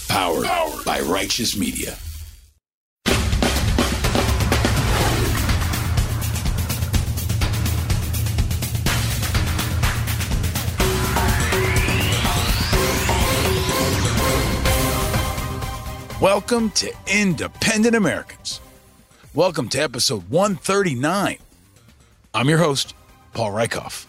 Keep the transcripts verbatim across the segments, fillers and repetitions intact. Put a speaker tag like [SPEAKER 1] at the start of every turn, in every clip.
[SPEAKER 1] Powered by Righteous Media. Welcome to Independent Americans. Welcome to episode one thirty-nine. I'm your host, Paul Rieckhoff.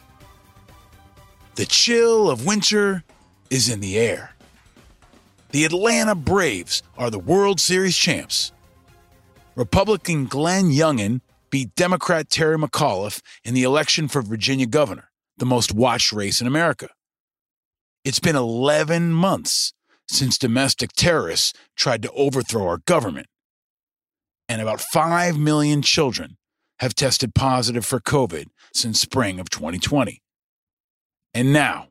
[SPEAKER 1] The chill of winter is in the air. The Atlanta Braves are the World Series champs. Republican Glenn Youngkin beat Democrat Terry McAuliffe in the election for Virginia governor, the most watched race in America. It's been eleven months since domestic terrorists tried to overthrow our government. And about five million children have tested positive for COVID since spring of twenty twenty. And now,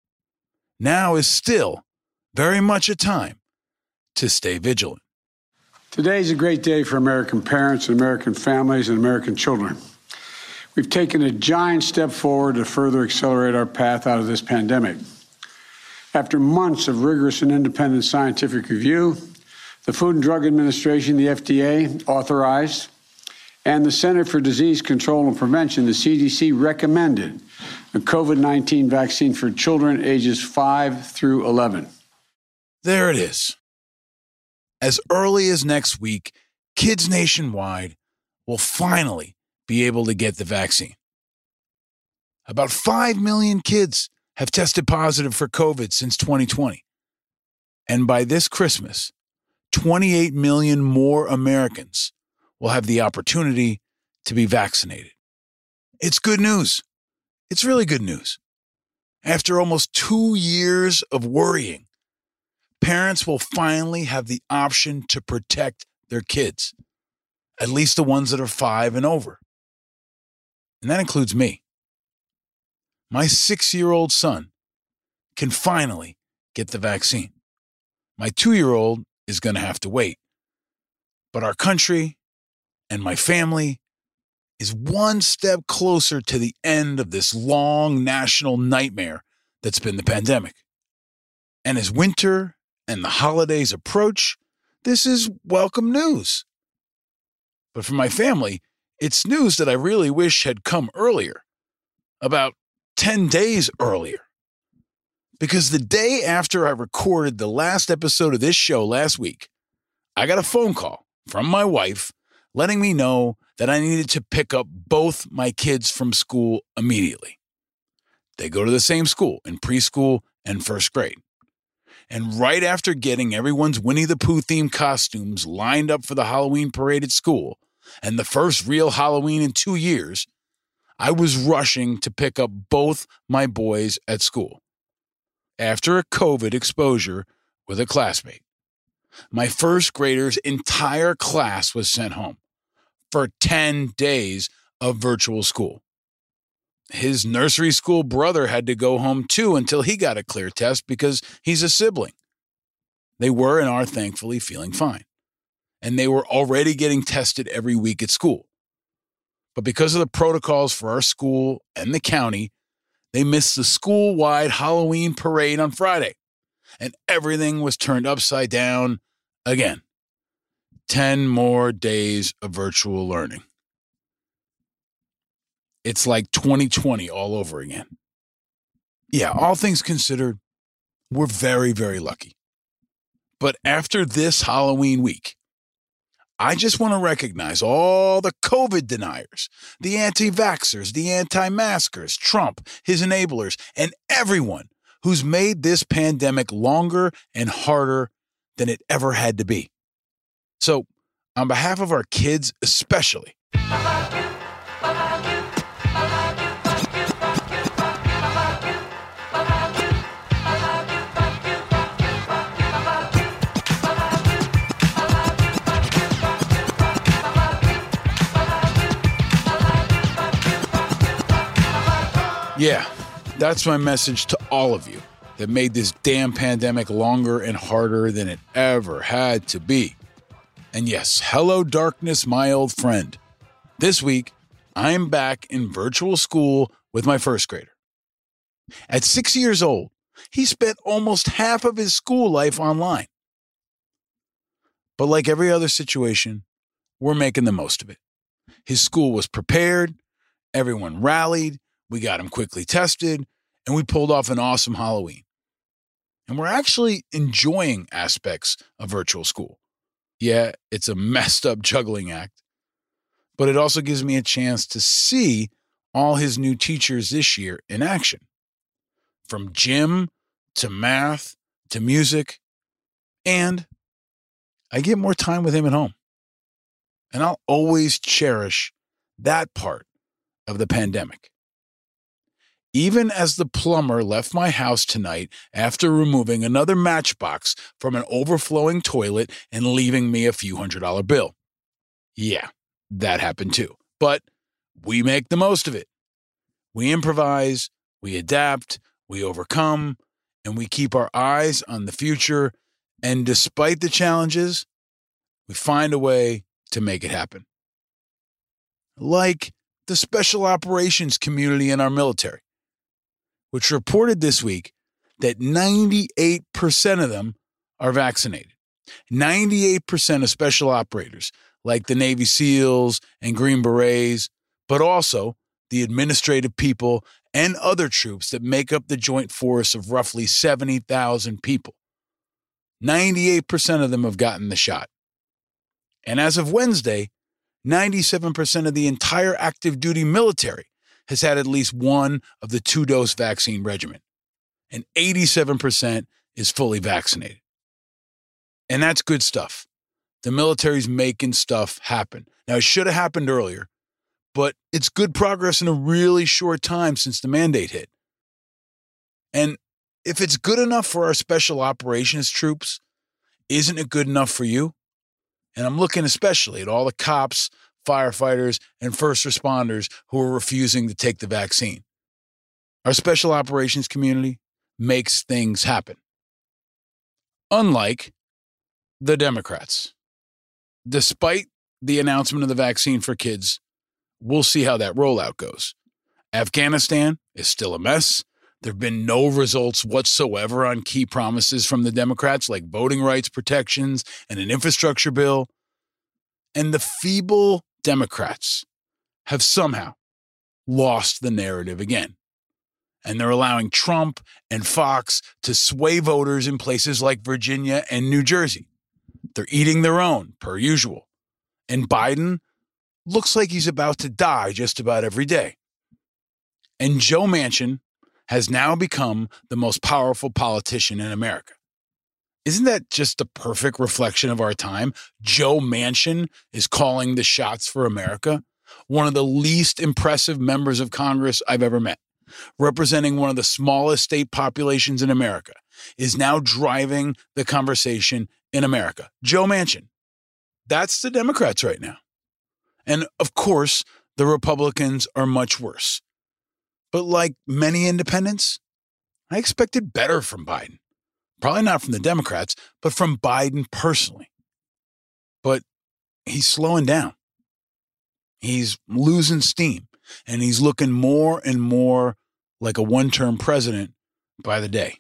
[SPEAKER 1] now is still very much a time to stay vigilant.
[SPEAKER 2] Today is a great day for American parents and American families and American children. We've taken a giant step forward to further accelerate our path out of this pandemic. After months of rigorous and independent scientific review, the Food and Drug Administration, the F D A, authorized, and the Center for Disease Control and Prevention, the C D C, recommended a COVID nineteen vaccine for children ages five through eleven.
[SPEAKER 1] There it is. As early as next week, kids nationwide will finally be able to get the vaccine. About five million kids have tested positive for COVID since twenty twenty. And by this Christmas, twenty-eight million more Americans will have the opportunity to be vaccinated. It's good news. It's really good news. After almost two years of worrying, parents will finally have the option to protect their kids, at least the ones that are five and over. And that includes me. My six-year-old son can finally get the vaccine. My two-year-old is going to have to wait. But our country and my family is one step closer to the end of this long national nightmare that's been the pandemic. And as winter and the holidays approach, this is welcome news. But for my family, it's news that I really wish had come earlier, about ten days earlier. Because the day after I recorded the last episode of this show last week, I got a phone call from my wife letting me know that I needed to pick up both my kids from school immediately. They go to the same school in preschool and first grade. And right after getting everyone's Winnie the Pooh themed costumes lined up for the Halloween parade at school, and the first real Halloween in two years, I was rushing to pick up both my boys at school. After a COVID exposure with a classmate, my first grader's entire class was sent home for ten days of virtual school. His nursery school brother had to go home too until he got a clear test because he's a sibling. They were and are thankfully feeling fine. And they were already getting tested every week at school. But because of the protocols for our school and the county, they missed the school-wide Halloween parade on Friday. And everything was turned upside down again. Ten more days of virtual learning. It's like twenty twenty all over again. Yeah, all things considered, we're very, very lucky. But after this Halloween week, I just want to recognize all the COVID deniers, the anti-vaxxers, the anti-maskers, Trump, his enablers, and everyone who's made this pandemic longer and harder than it ever had to be. So, on behalf of our kids especially, yeah, that's my message to all of you that made this damn pandemic longer and harder than it ever had to be. And yes, hello darkness, my old friend. This week, I'm back in virtual school with my first grader. At six years old, he spent almost half of his school life online. But like every other situation, we're making the most of it. His school was prepared, everyone rallied, we got him quickly tested, and we pulled off an awesome Halloween. And we're actually enjoying aspects of virtual school. Yeah, it's a messed up juggling act, but it also gives me a chance to see all his new teachers this year in action. From gym to math to music, and I get more time with him at home. And I'll always cherish that part of the pandemic. Even as the plumber left my house tonight after removing another matchbox from an overflowing toilet and leaving me a few hundred dollar bill. Yeah, that happened too. But we make the most of it. We improvise, we adapt, we overcome, and we keep our eyes on the future. And despite the challenges, we find a way to make it happen. Like the special operations community in our military, which reported this week that ninety-eight percent of them are vaccinated. ninety-eight percent of special operators, like the Navy SEALs and Green Berets, but also the administrative people and other troops that make up the joint force of roughly seventy thousand people. ninety-eight percent of them have gotten the shot. And as of Wednesday, ninety-seven percent of the entire active duty military has had at least one of the two-dose vaccine regimen, and eighty-seven percent is fully vaccinated. And that's good stuff. The military's making stuff happen. Now, it should have happened earlier, but it's good progress in a really short time since the mandate hit. And if it's good enough for our special operations troops, isn't it good enough for you? And I'm looking especially at all the cops, firefighters, and first responders who are refusing to take the vaccine. Our special operations community makes things happen. Unlike the Democrats. Despite the announcement of the vaccine for kids, we'll see how that rollout goes. Afghanistan is still a mess. There have been no results whatsoever on key promises from the Democrats, like voting rights protections and an infrastructure bill. And the feeble Democrats have somehow lost the narrative again. And they're allowing Trump and Fox to sway voters in places like Virginia and New Jersey. They're eating their own, per usual. And Biden looks like he's about to die just about every day. And Joe Manchin has now become the most powerful politician in America. Isn't that just the perfect reflection of our time? Joe Manchin is calling the shots for America, one of the least impressive members of Congress I've ever met, representing one of the smallest state populations in America, is now driving the conversation in America. Joe Manchin. That's the Democrats right now. And of course, the Republicans are much worse. But like many independents, I expected better from Biden. Probably not from the Democrats, but from Biden personally. But he's slowing down. He's losing steam, and he's looking more and more like a one-term president by the day.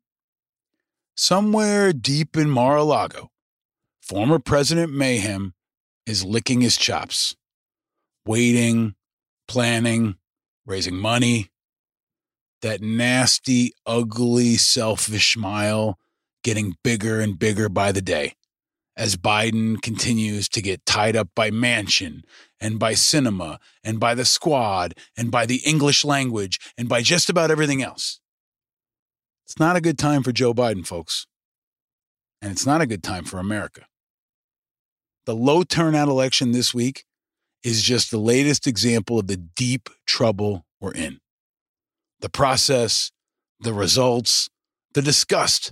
[SPEAKER 1] Somewhere deep in Mar-a-Lago, former President Mayhem is licking his chops, waiting, planning, raising money. That nasty, ugly, selfish smile getting bigger and bigger by the day as Biden continues to get tied up by Manchin and by cinema and by the squad and by the English language and by just about everything else. It's not a good time for Joe Biden, folks. And it's not a good time for America. The low turnout election this week is just the latest example of the deep trouble we're in. The process, the results, the disgust.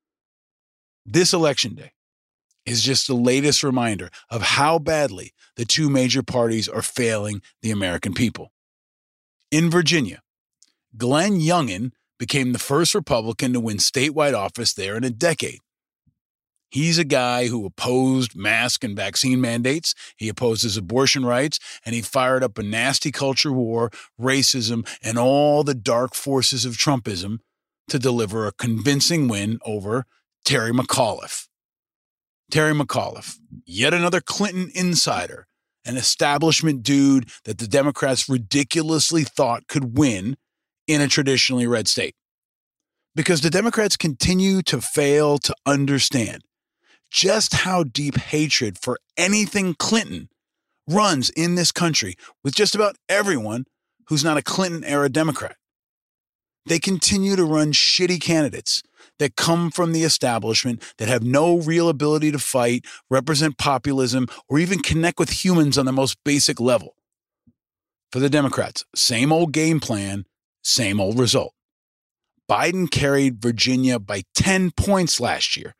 [SPEAKER 1] This election day is just the latest reminder of how badly the two major parties are failing the American people. In Virginia, Glenn Youngkin became the first Republican to win statewide office there in a decade. He's a guy who opposed mask and vaccine mandates, he opposes abortion rights, and he fired up a nasty culture war, racism, and all the dark forces of Trumpism to deliver a convincing win over Terry McAuliffe. Terry McAuliffe, yet another Clinton insider, an establishment dude that the Democrats ridiculously thought could win in a traditionally red state. Because the Democrats continue to fail to understand just how deep hatred for anything Clinton runs in this country with just about everyone who's not a Clinton-era Democrat. They continue to run shitty candidates that come from the establishment that have no real ability to fight, represent populism, or even connect with humans on the most basic level. For the Democrats, same old game plan, same old result. Biden carried Virginia by ten points last year.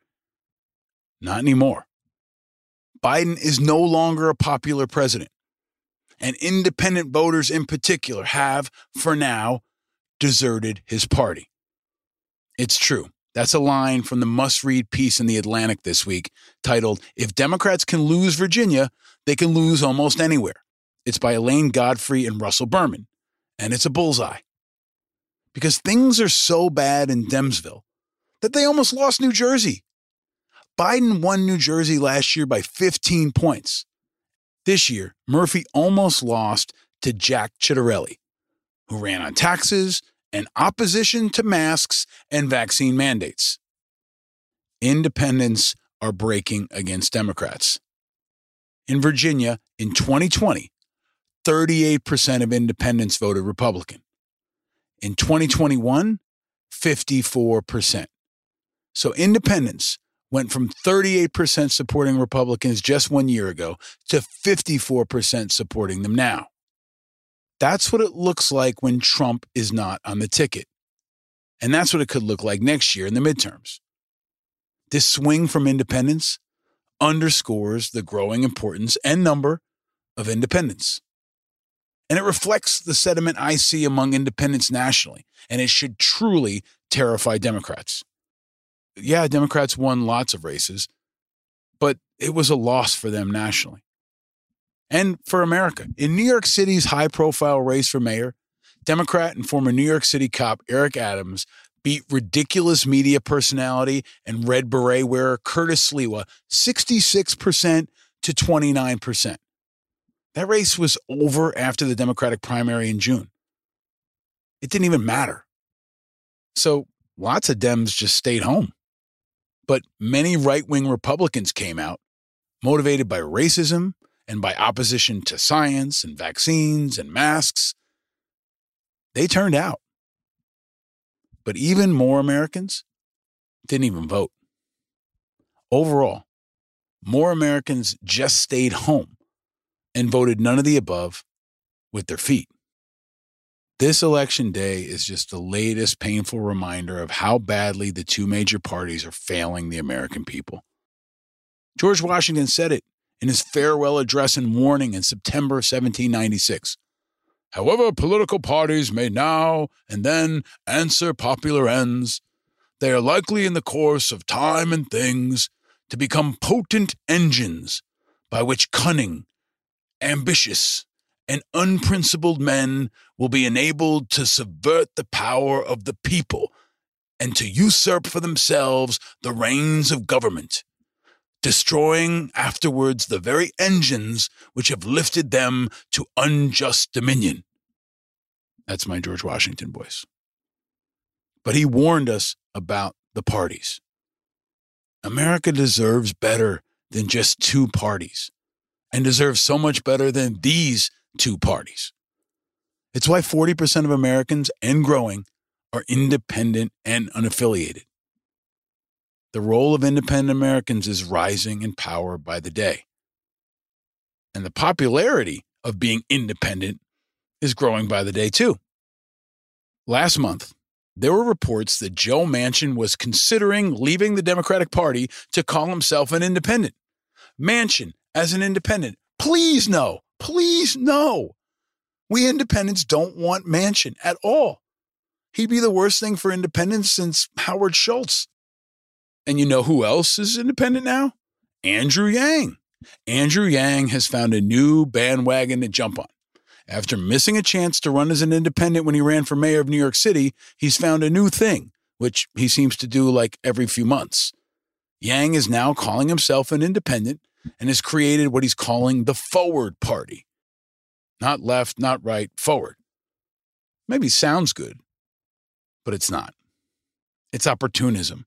[SPEAKER 1] Not anymore. Biden is no longer a popular president. And independent voters in particular have, for now, deserted his party. It's true. That's a line from the must-read piece in The Atlantic this week titled, "If Democrats Can Lose Virginia, They Can Lose Almost Anywhere." It's by Elaine Godfrey and Russell Berman, and it's a bullseye. Because things are so bad in Demsville that they almost lost New Jersey. Biden won New Jersey last year by fifteen points. This year, Murphy almost lost to Jack Ciattarelli, who ran on taxes and opposition to masks and vaccine mandates. Independents are breaking against Democrats. In Virginia, in twenty twenty, thirty-eight percent of independents voted Republican. In twenty twenty-one, fifty-four percent. So independents went from thirty-eight percent supporting Republicans just one year ago to fifty-four percent supporting them now. That's what it looks like when Trump is not on the ticket. And that's what it could look like next year in the midterms. This swing from independents underscores the growing importance and number of independents. And it reflects the sentiment I see among independents nationally, and it should truly terrify Democrats. Yeah, Democrats won lots of races, but it was a loss for them nationally. And for America. In New York City's high-profile race for mayor, Democrat and former New York City cop Eric Adams beat ridiculous media personality and Red Beret wearer Curtis Sliwa sixty-six percent to twenty-nine percent. That race was over after the Democratic primary in June. It didn't even matter. So lots of Dems just stayed home. But many right-wing Republicans came out, motivated by racism and by opposition to science and vaccines and masks. They turned out. But even more Americans didn't even vote. Overall, more Americans just stayed home and voted none of the above with their feet. This election day is just the latest painful reminder of how badly the two major parties are failing the American people. George Washington said it in his farewell address and warning in September seventeen ninety-six. However political parties may now and then answer popular ends, they are likely in the course of time and things to become potent engines by which cunning, ambitious, and unprincipled men will be enabled to subvert the power of the people and to usurp for themselves the reins of government, destroying afterwards the very engines which have lifted them to unjust dominion. That's my George Washington voice. But he warned us about the parties. America deserves better than just two parties, and deserves so much better than these two parties. It's why forty percent of Americans, and growing, are independent and unaffiliated. The role of independent Americans is rising in power by the day. And the popularity of being independent is growing by the day too. Last month, there were reports that Joe Manchin was considering leaving the Democratic Party to call himself an independent. Manchin, as an independent, please no, please no. We independents don't want Manchin at all. He'd be the worst thing for independents since Howard Schultz. And you know who else is independent now? Andrew Yang. Andrew Yang has found a new bandwagon to jump on. After missing a chance to run as an independent when he ran for mayor of New York City, he's found a new thing, which he seems to do like every few months. Yang is now calling himself an independent and has created what he's calling the Forward Party. Not left, not right, forward. Maybe sounds good, but it's not. It's opportunism.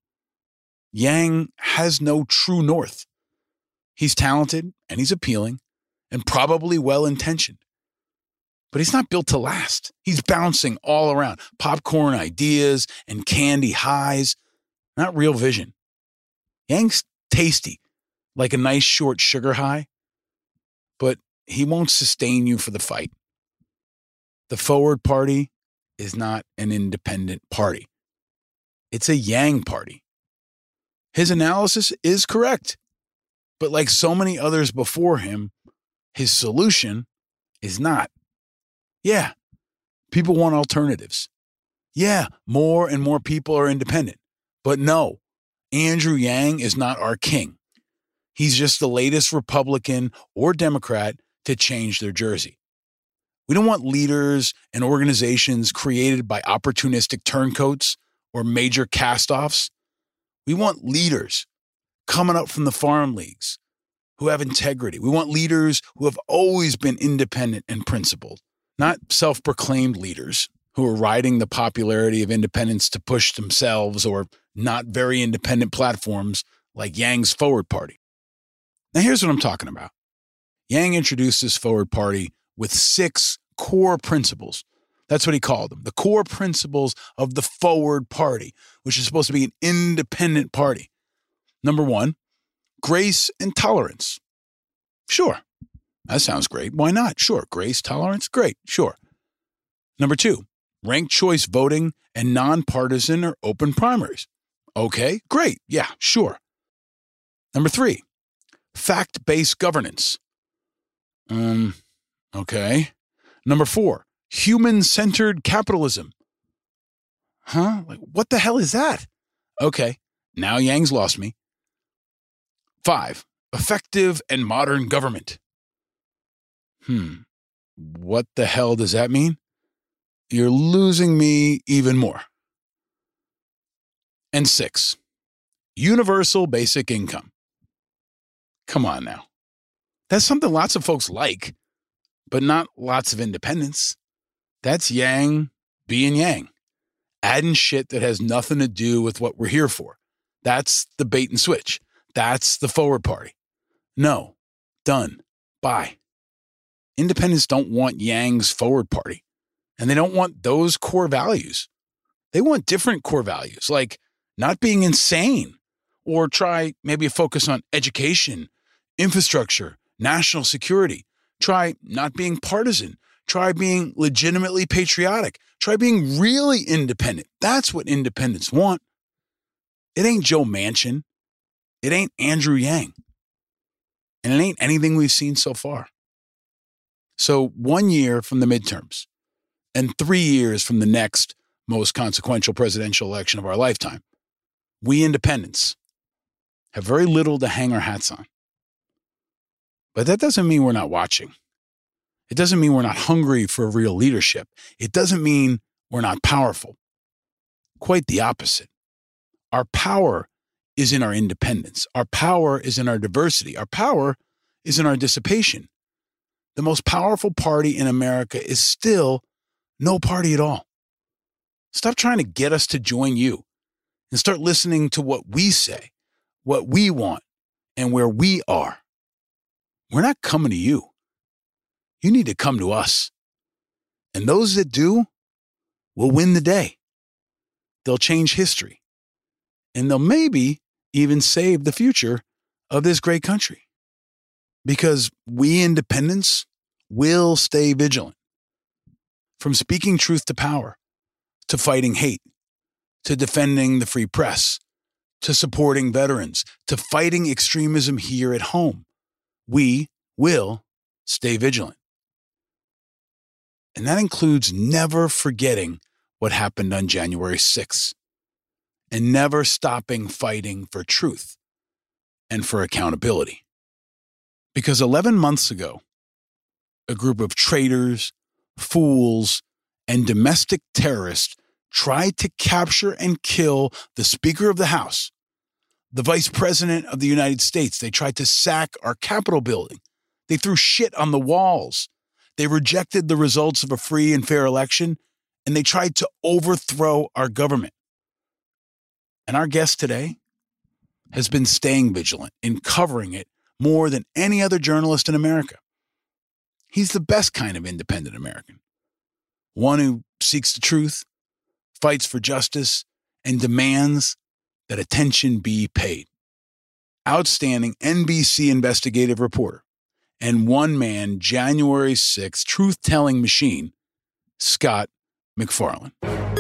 [SPEAKER 1] Yang has no true north. He's talented and he's appealing and probably well-intentioned. But he's not built to last. He's bouncing all around. Popcorn ideas and candy highs, not real vision. Yang's tasty, like a nice short sugar high, but he won't sustain you for the fight. The Forward Party is not an independent party. It's a Yang party. His analysis is correct, but like so many others before him, his solution is not. Yeah, people want alternatives. Yeah, more and more people are independent. But no, Andrew Yang is not our king. He's just the latest Republican or Democrat to change their jersey. We don't want leaders and organizations created by opportunistic turncoats or major cast-offs. We want leaders coming up from the farm leagues who have integrity. We want leaders who have always been independent and principled, not self-proclaimed leaders who are riding the popularity of independence to push themselves or not very independent platforms like Yang's Forward Party. Now, here's what I'm talking about. Yang introduced this Forward Party with six core principles. That's what he called them, the core principles of the Forward Party, which is supposed to be an independent party. Number one, grace and tolerance. Sure, that sounds great. Why not? Sure, grace, tolerance, great, sure. Number two, ranked choice voting and nonpartisan or open primaries. Okay, great, yeah, sure. Number three, fact-based governance. Um, okay. Number four, human-centered capitalism. Huh? Like, what the hell is that? Okay, now Yang's lost me. Five, effective and modern government. Hmm, what the hell does that mean? You're losing me even more. And six, universal basic income. Come on now. That's something lots of folks like, but not lots of independents. That's Yang being Yang, adding shit that has nothing to do with what we're here for. That's the bait and switch. That's the Forward Party. No, done, bye. Independents don't want Yang's Forward Party, and they don't want those core values. They want different core values, like not being insane, or try maybe a focus on education, infrastructure, national security. Try not being partisan. Try being legitimately patriotic. Try being really independent. That's what independents want. It ain't Joe Manchin. It ain't Andrew Yang. And it ain't anything we've seen so far. So one year from the midterms and three years from the next most consequential presidential election of our lifetime, we independents have very little to hang our hats on. But that doesn't mean we're not watching. It doesn't mean we're not hungry for real leadership. It doesn't mean we're not powerful. Quite the opposite. Our power is in our independence. Our power is in our diversity. Our power is in our dissipation. The most powerful party in America is still no party at all. Stop trying to get us to join you and start listening to what we say, what we want, and where we are. We're not coming to you. You need to come to us. And those that do will win the day. They'll change history. And they'll maybe even save the future of this great country. Because we independents will stay vigilant. From speaking truth to power, to fighting hate, to defending the free press, to supporting veterans, to fighting extremism here at home. We will stay vigilant. And that includes never forgetting what happened on January sixth and never stopping fighting for truth and for accountability. Because eleven months ago, a group of traitors, fools, and domestic terrorists tried to capture and kill the Speaker of the House, The vice president of the United States, they tried to sack our Capitol building. They threw shit on the walls. They rejected the results of a free and fair election, and they tried to overthrow our government. And our guest today has been staying vigilant in covering it more than any other journalist in America. He's the best kind of independent American, one who seeks the truth, fights for justice, and demands that attention be paid. Outstanding N B C investigative reporter and one-man January sixth truth-telling machine, Scott MacFarlane.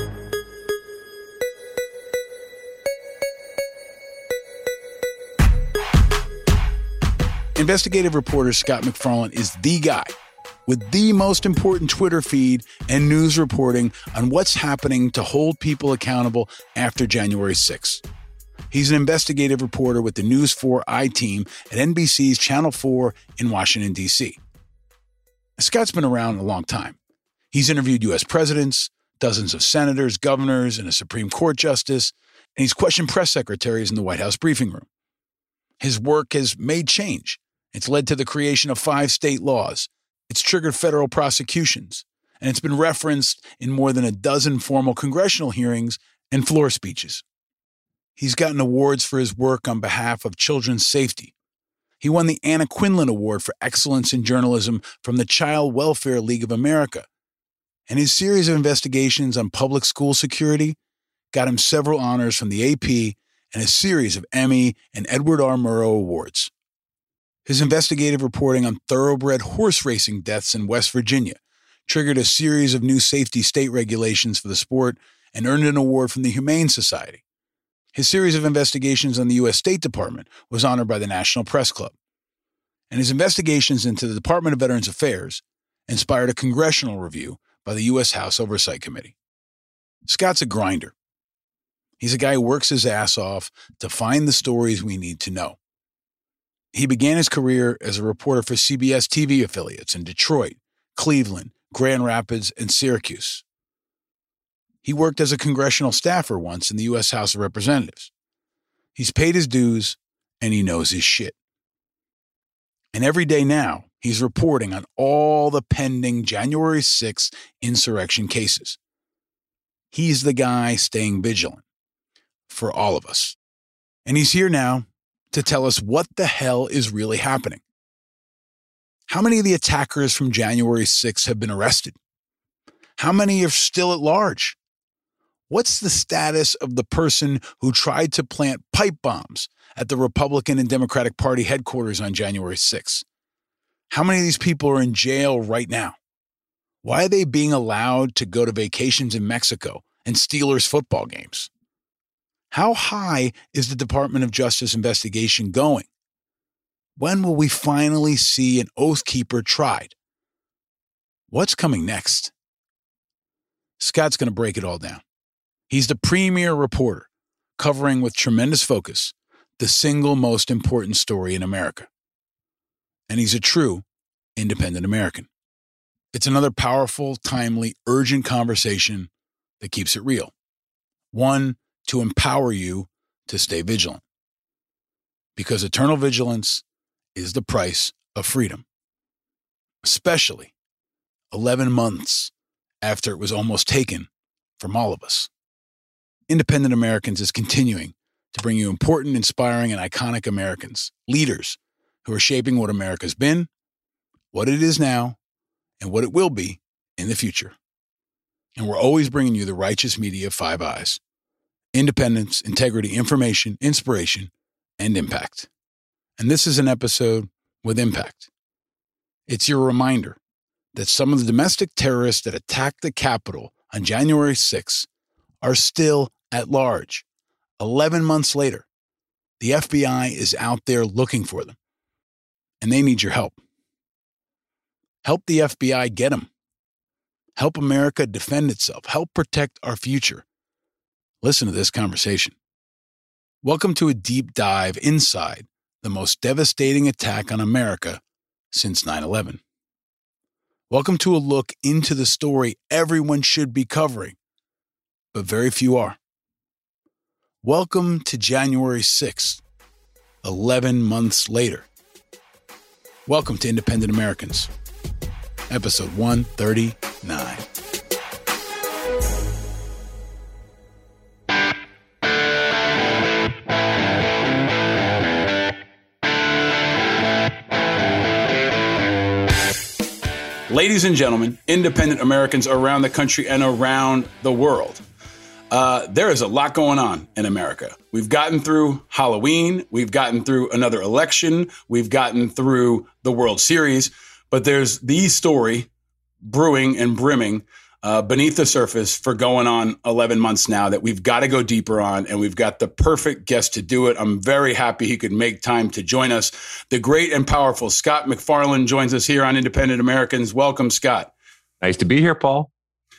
[SPEAKER 1] Investigative reporter Scott MacFarlane is the guy with the most important Twitter feed and news reporting on what's happening to hold people accountable after January sixth. He's an investigative reporter with the News four I-Team at N B C's Channel four in Washington, D C. Scott's been around a long time. He's interviewed U S presidents, dozens of senators, governors, and a Supreme Court justice, and he's questioned press secretaries in the White House briefing room. His work has made change. It's led to the creation of five state laws. It's triggered federal prosecutions, and it's been referenced in more than a dozen formal congressional hearings and floor speeches. He's gotten awards for his work on behalf of children's safety. He won the Anna Quindlen Award for Excellence in Journalism from the Child Welfare League of America. And his series of investigations on public school security got him several honors from the A P and a series of Emmy and Edward R. Murrow Awards. His investigative reporting on thoroughbred horse racing deaths in West Virginia triggered a series of new safety state regulations for the sport and earned an award from the Humane Society. His series of investigations on the U S State Department was honored by the National Press Club. And his investigations into the Department of Veterans Affairs inspired a congressional review by the U S House Oversight Committee. Scott's a grinder. He's a guy who works his ass off to find the stories we need to know. He began his career as a reporter for C B S T V affiliates in Detroit, Cleveland, Grand Rapids, and Syracuse. He worked as a congressional staffer once in the U S House of Representatives. He's paid his dues, and he knows his shit. And every day now, he's reporting on all the pending January sixth insurrection cases. He's the guy staying vigilant for all of us. And he's here now to tell us what the hell is really happening. How many of the attackers from January sixth have been arrested? How many are still at large? What's the status of the person who tried to plant pipe bombs at the Republican and Democratic Party headquarters on January sixth? How many of these people are in jail right now? Why are they being allowed to go to vacations in Mexico and Steelers football games? How high is the Department of Justice investigation going? When will we finally see an Oath Keeper tried? What's coming next? Scott's going to break it all down. He's the premier reporter, covering with tremendous focus the single most important story in America. And he's a true independent American. It's another powerful, timely, urgent conversation that keeps it real. One to empower you to stay vigilant. Because eternal vigilance is the price of freedom. Especially eleven months after it was almost taken from all of us. Independent Americans is continuing to bring you important, inspiring, and iconic Americans, leaders who are shaping what America's been, what it is now, and what it will be in the future. And we're always bringing you the righteous media of Five Eyes. Independence, integrity, information, inspiration, and impact. And this is an episode with impact. It's your reminder that some of the domestic terrorists that attacked the Capitol on January sixth are still at large. eleven months later, the F B I is out there looking for them, and they need your help. Help the F B I get them. Help America defend itself. Help protect our future. Listen to this conversation. Welcome to a deep dive inside the most devastating attack on America since nine eleven. Welcome to a look into the story everyone should be covering, but very few are. Welcome to January sixth, eleven months later. Welcome to Independent Americans, episode one thirty-nine. Ladies and gentlemen, independent Americans around the country and around the world. Uh, there is a lot going on in America. We've gotten through Halloween. We've gotten through another election. We've gotten through the World Series. But there's the story brewing and brimming uh, beneath the surface for going on eleven months now that we've got to go deeper on. And we've got the perfect guest to do it. I'm very happy he could make time to join us. The great and powerful Scott MacFarlane joins us here on Independent Americans. Welcome, Scott.
[SPEAKER 3] Nice to be here, Paul.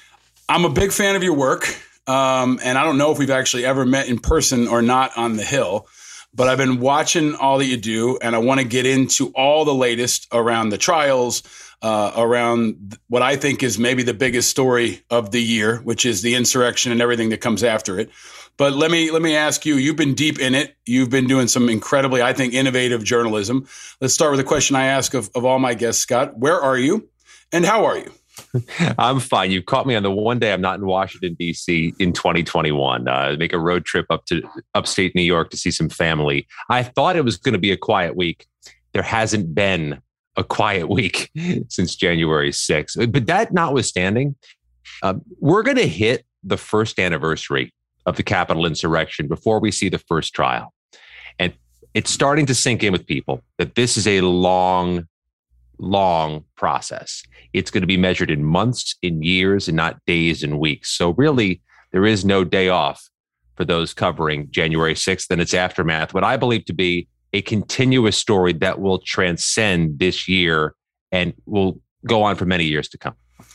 [SPEAKER 1] I'm a big fan of your work. Um, and I don't know if we've actually ever met in person or not on the Hill, but I've been watching all that you do, and I want to get into all the latest around the trials, uh, around what I think is maybe the biggest story of the year, which is the insurrection and everything that comes after it. But let me let me ask you, you've been deep in it. You've been doing some incredibly, I think, innovative journalism. Let's start with a question I ask of, of all my guests, Scott. Where are you and how are you?
[SPEAKER 3] I'm fine. You caught me on the one day I'm not in Washington, D C in twenty twenty-one. Uh, make a road trip up to upstate New York to see some family. I thought it was going to be a quiet week. There hasn't been a quiet week since January sixth. But that notwithstanding, uh, we're going to hit the first anniversary of the Capitol insurrection before we see the first trial. And it's starting to sink in with people that this is a long long process. It's going to be measured in months, in years, and not days and weeks. So really, there is no day off for those covering January sixth and its aftermath, what I believe to be a continuous story that will transcend this year and will go on for many years to come.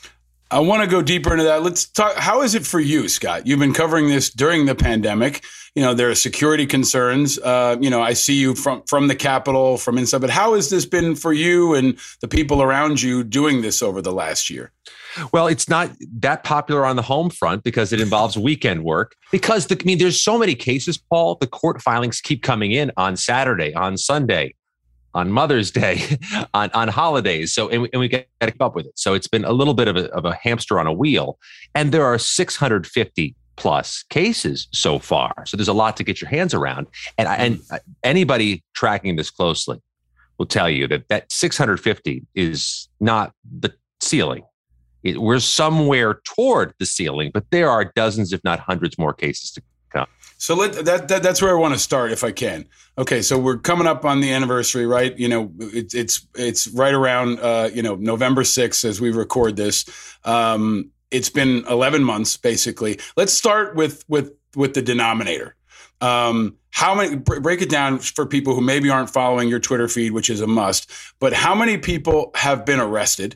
[SPEAKER 1] I want to go deeper into that. Let's talk. How is it for you, Scott? You've been covering this during the pandemic. You know, there are security concerns. Uh, you know, I see you from, from the Capitol, from inside. But how has this been for you and the people around you doing this over the last year?
[SPEAKER 3] Well, it's not that popular on the home front because it involves weekend work. Because, the, I mean, there's so many cases, Paul. The court filings keep coming in on Saturday, on Sunday, on Mother's Day, on, on holidays. So, and we, and we got to keep up with it. So it's been a little bit of a, of a hamster on a wheel. And there are six hundred fifty plus cases so far. So there's a lot to get your hands around. And, and anybody tracking this closely will tell you that that six hundred fifty is not the ceiling. It, we're somewhere toward the ceiling, but there are dozens, if not hundreds more cases to come.
[SPEAKER 1] So let, that, that that's where I want to start, if I can. Okay, so we're coming up on the anniversary, right? You know, it, it's it's right around uh, you know November sixth as we record this. Um, it's been eleven months, basically. Let's start with with with the denominator. Um, how many? Break it down for people who maybe aren't following your Twitter feed, which is a must. But how many people have been arrested?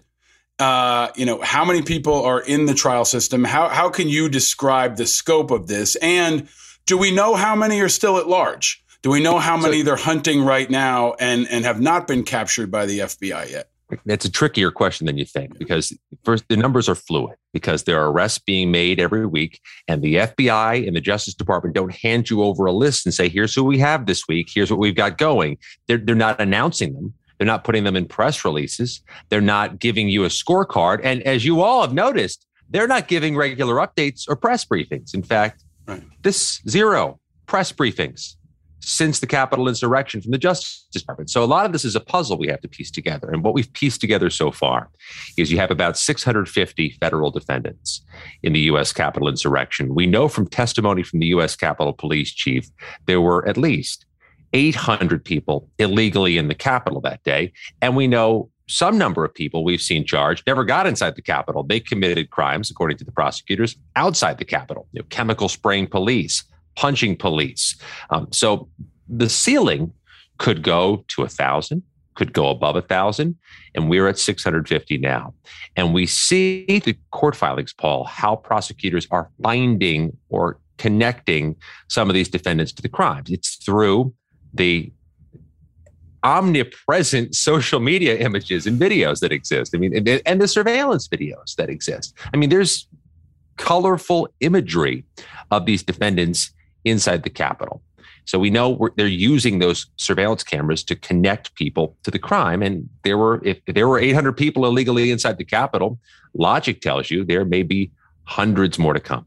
[SPEAKER 1] Uh, you know, how many people are in the trial system? How how can you describe the scope of this? And do we know how many are still at large? Do we know how many so, they're hunting right now and, and have not been captured by the F B I yet?
[SPEAKER 3] That's a trickier question than you think, because first, the numbers are fluid because there are arrests being made every week, and the F B I and the Justice Department don't hand you over a list and say, here's who we have this week. Here's what we've got going. They're, they're not announcing them. They're not putting them in press releases. They're not giving you a scorecard. And as you all have noticed, they're not giving regular updates or press briefings. In fact, right. this zero press briefings since the Capitol insurrection from the Justice Department. So a lot of this is a puzzle we have to piece together. And what we've pieced together so far is you have about six hundred fifty federal defendants in the U S Capitol insurrection. We know from testimony from the U S Capitol Police Chief, there were at least eight hundred people illegally in the Capitol that day. And we know some number of people we've seen charged never got inside the Capitol. They committed crimes, according to the prosecutors, outside the Capitol, you know, chemical spraying police, punching police. Um, so the ceiling could go to a thousand, could go above a thousand, and we're at six hundred fifty now. And we see the court filings, Paul, how prosecutors are finding or connecting some of these defendants to the crimes. It's through the omnipresent social media images and videos that exist. I mean, and, and the surveillance videos that exist. I mean, there's colorful imagery of these defendants inside the Capitol. So we know we're, they're using those surveillance cameras to connect people to the crime. And there were, if, if there were eight hundred people illegally inside the Capitol, logic tells you there may be hundreds more to come.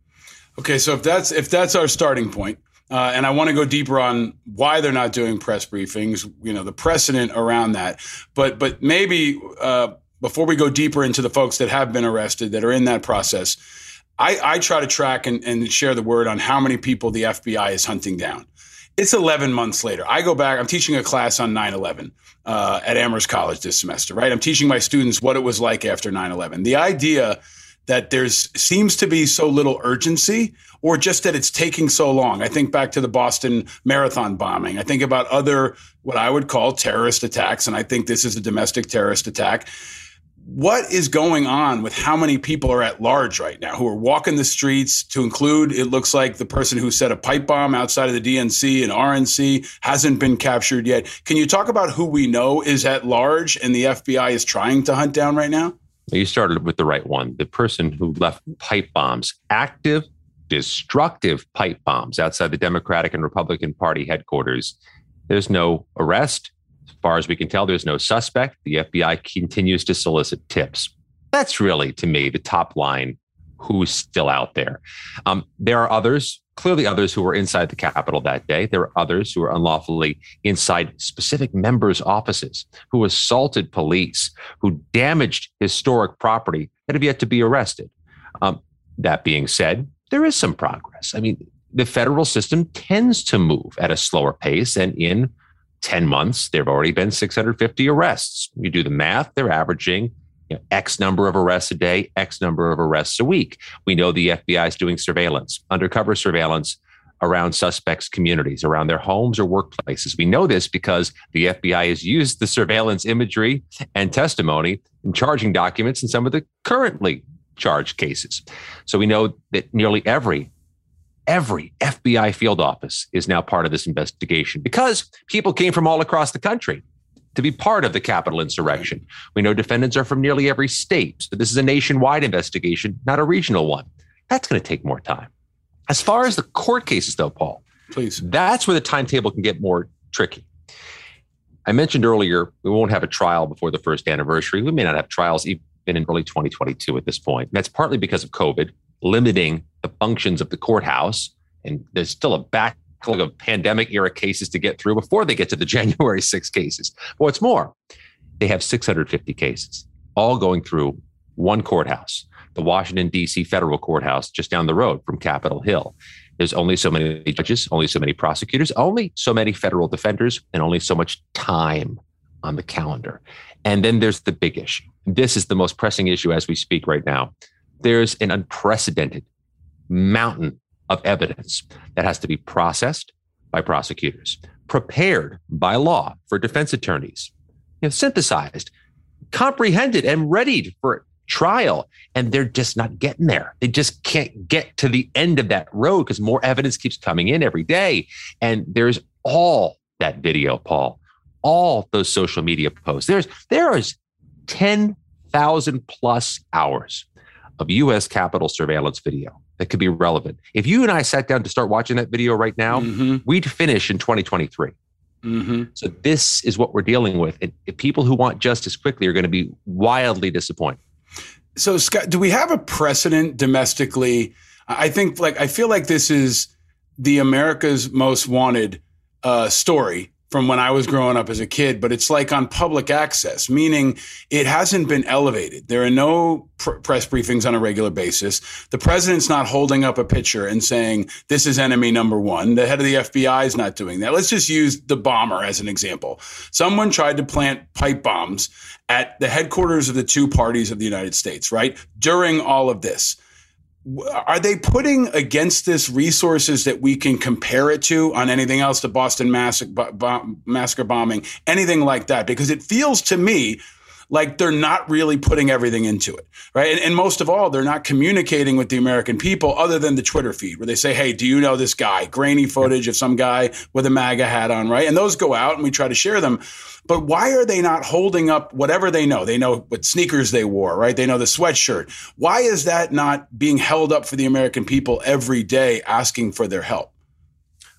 [SPEAKER 1] Okay, so if that's if that's our starting point, uh, and I want to go deeper on why they're not doing press briefings, you know, the precedent around that, but but maybe uh, before we go deeper into the folks that have been arrested that are in that process, I, I try to track and, and share the word on how many people the F B I is hunting down. It's eleven months later. I go back, I'm teaching a class on nine eleven uh, at Amherst College this semester, right? I'm teaching my students what it was like after nine eleven. The idea that there's seems to be so little urgency, or just that it's taking so long. I think back to the Boston Marathon bombing. I think about other, what I would call terrorist attacks, and I think this is a domestic terrorist attack. What is going on with how many people are at large right now who are walking the streets, to include, it looks like, the person who set a pipe bomb outside of the D N C and R N C hasn't been captured yet. Can you talk about who we know is at large and the F B I is trying to hunt down right now?
[SPEAKER 3] You started with the right one. The person who left pipe bombs, active, destructive pipe bombs outside the Democratic and Republican Party headquarters. There's no arrest. As far as we can tell, there's no suspect. The F B I continues to solicit tips. That's really, to me, the top line, who's still out there. Um, there are others, clearly others who were inside the Capitol that day. There are others who are unlawfully inside specific members' offices, who assaulted police, who damaged historic property that have yet to be arrested. Um, that being said, there is some progress. I mean, the federal system tends to move at a slower pace, and in ten months, there have already been six hundred fifty arrests. You do the math, they're averaging you know, X number of arrests a day, X number of arrests a week. We know the F B I is doing surveillance, undercover surveillance around suspects' communities, around their homes or workplaces. We know this because the F B I has used the surveillance imagery and testimony in charging documents in some of the currently charged cases. So we know that nearly every Every F B I field office is now part of this investigation because people came from all across the country to be part of the Capitol insurrection. We know defendants are from nearly every state. So this is a nationwide investigation, not a regional one. That's going to take more time. As far as the court cases, though, Paul,
[SPEAKER 1] please,
[SPEAKER 3] that's where the timetable can get more tricky. I mentioned earlier, we won't have a trial before the first anniversary. We may not have trials even in early twenty twenty-two at this point. That's partly because of COVID, limiting the functions of the courthouse. And there's still a backlog of pandemic era cases to get through before they get to the January sixth cases. But what's more, they have six hundred fifty cases, all going through one courthouse, the Washington, D C federal courthouse just down the road from Capitol Hill. There's only so many judges, only so many prosecutors, only so many federal defenders, and only so much time on the calendar. And then there's the big issue. This is the most pressing issue as we speak right now. There's an unprecedented mountain of evidence that has to be processed by prosecutors, prepared by law for defense attorneys, you know, synthesized, comprehended, and readied for trial. And they're just not getting there. They just can't get to the end of that road because more evidence keeps coming in every day. And there's all that video, Paul, all those social media posts. There's there is ten thousand plus hours of U S Capitol surveillance video that could be relevant. If you and I sat down to start watching that video right now, mm-hmm. we'd finish in twenty twenty-three. Mm-hmm. So this is what we're dealing with. And people who want justice quickly are going to be wildly disappointed.
[SPEAKER 1] So, Scott, do we have a precedent domestically? I think, like, I feel like this is the America's Most Wanted uh, story from when I was growing up as a kid, but it's like on public access, meaning it hasn't been elevated. There are no pr- press briefings on a regular basis. The president's not holding up a picture and saying, this is enemy number one. The head of the F B I is not doing that. Let's just use the bomber as an example. Someone tried to plant pipe bombs at the headquarters of the two parties of the United States, right? During all of this. Are they putting against this resources that we can compare it to on anything else, the Boston massacre, bomb, massacre bombing, anything like that? Because it feels to me like they're not really putting everything into it, right? And, and most of all, they're not communicating with the American people other than the Twitter feed where they say, hey, do you know this guy? Grainy footage of some guy with a MAGA hat on, right? And those go out and we try to share them. But why are they not holding up whatever they know? They know what sneakers they wore, right? They know the sweatshirt. Why is that not being held up for the American people every day asking for their help?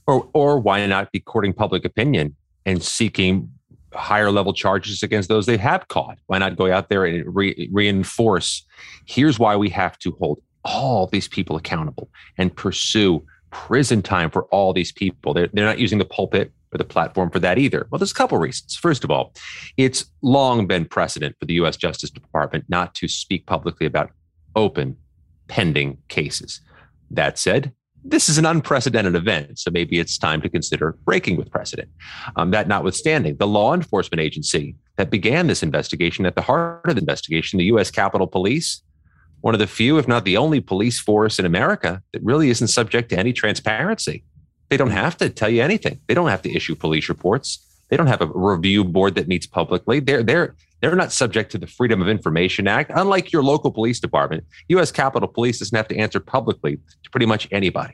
[SPEAKER 3] Or, or why not be courting public opinion and seeking higher level charges against those they have caught? Why not go out there and re- reinforce, here's why we have to hold all these people accountable and pursue prison time for all these people. They're, they're not using the pulpit or the platform for that either. Well, there's a couple reasons. First of all, it's long been precedent for the U S Justice Department not to speak publicly about open, pending cases. That said, this is an unprecedented event, so maybe it's time to consider breaking with precedent. Um, that notwithstanding, the law enforcement agency that began this investigation, at the heart of the investigation, the U S Capitol Police, one of the few, if not the only police force in America that really isn't subject to any transparency. They don't have to tell you anything. They don't have to issue police reports. They don't have a review board that meets publicly. They're, they're, they're not subject to the Freedom of Information Act. Unlike your local police department, U S Capitol Police doesn't have to answer publicly to pretty much anybody.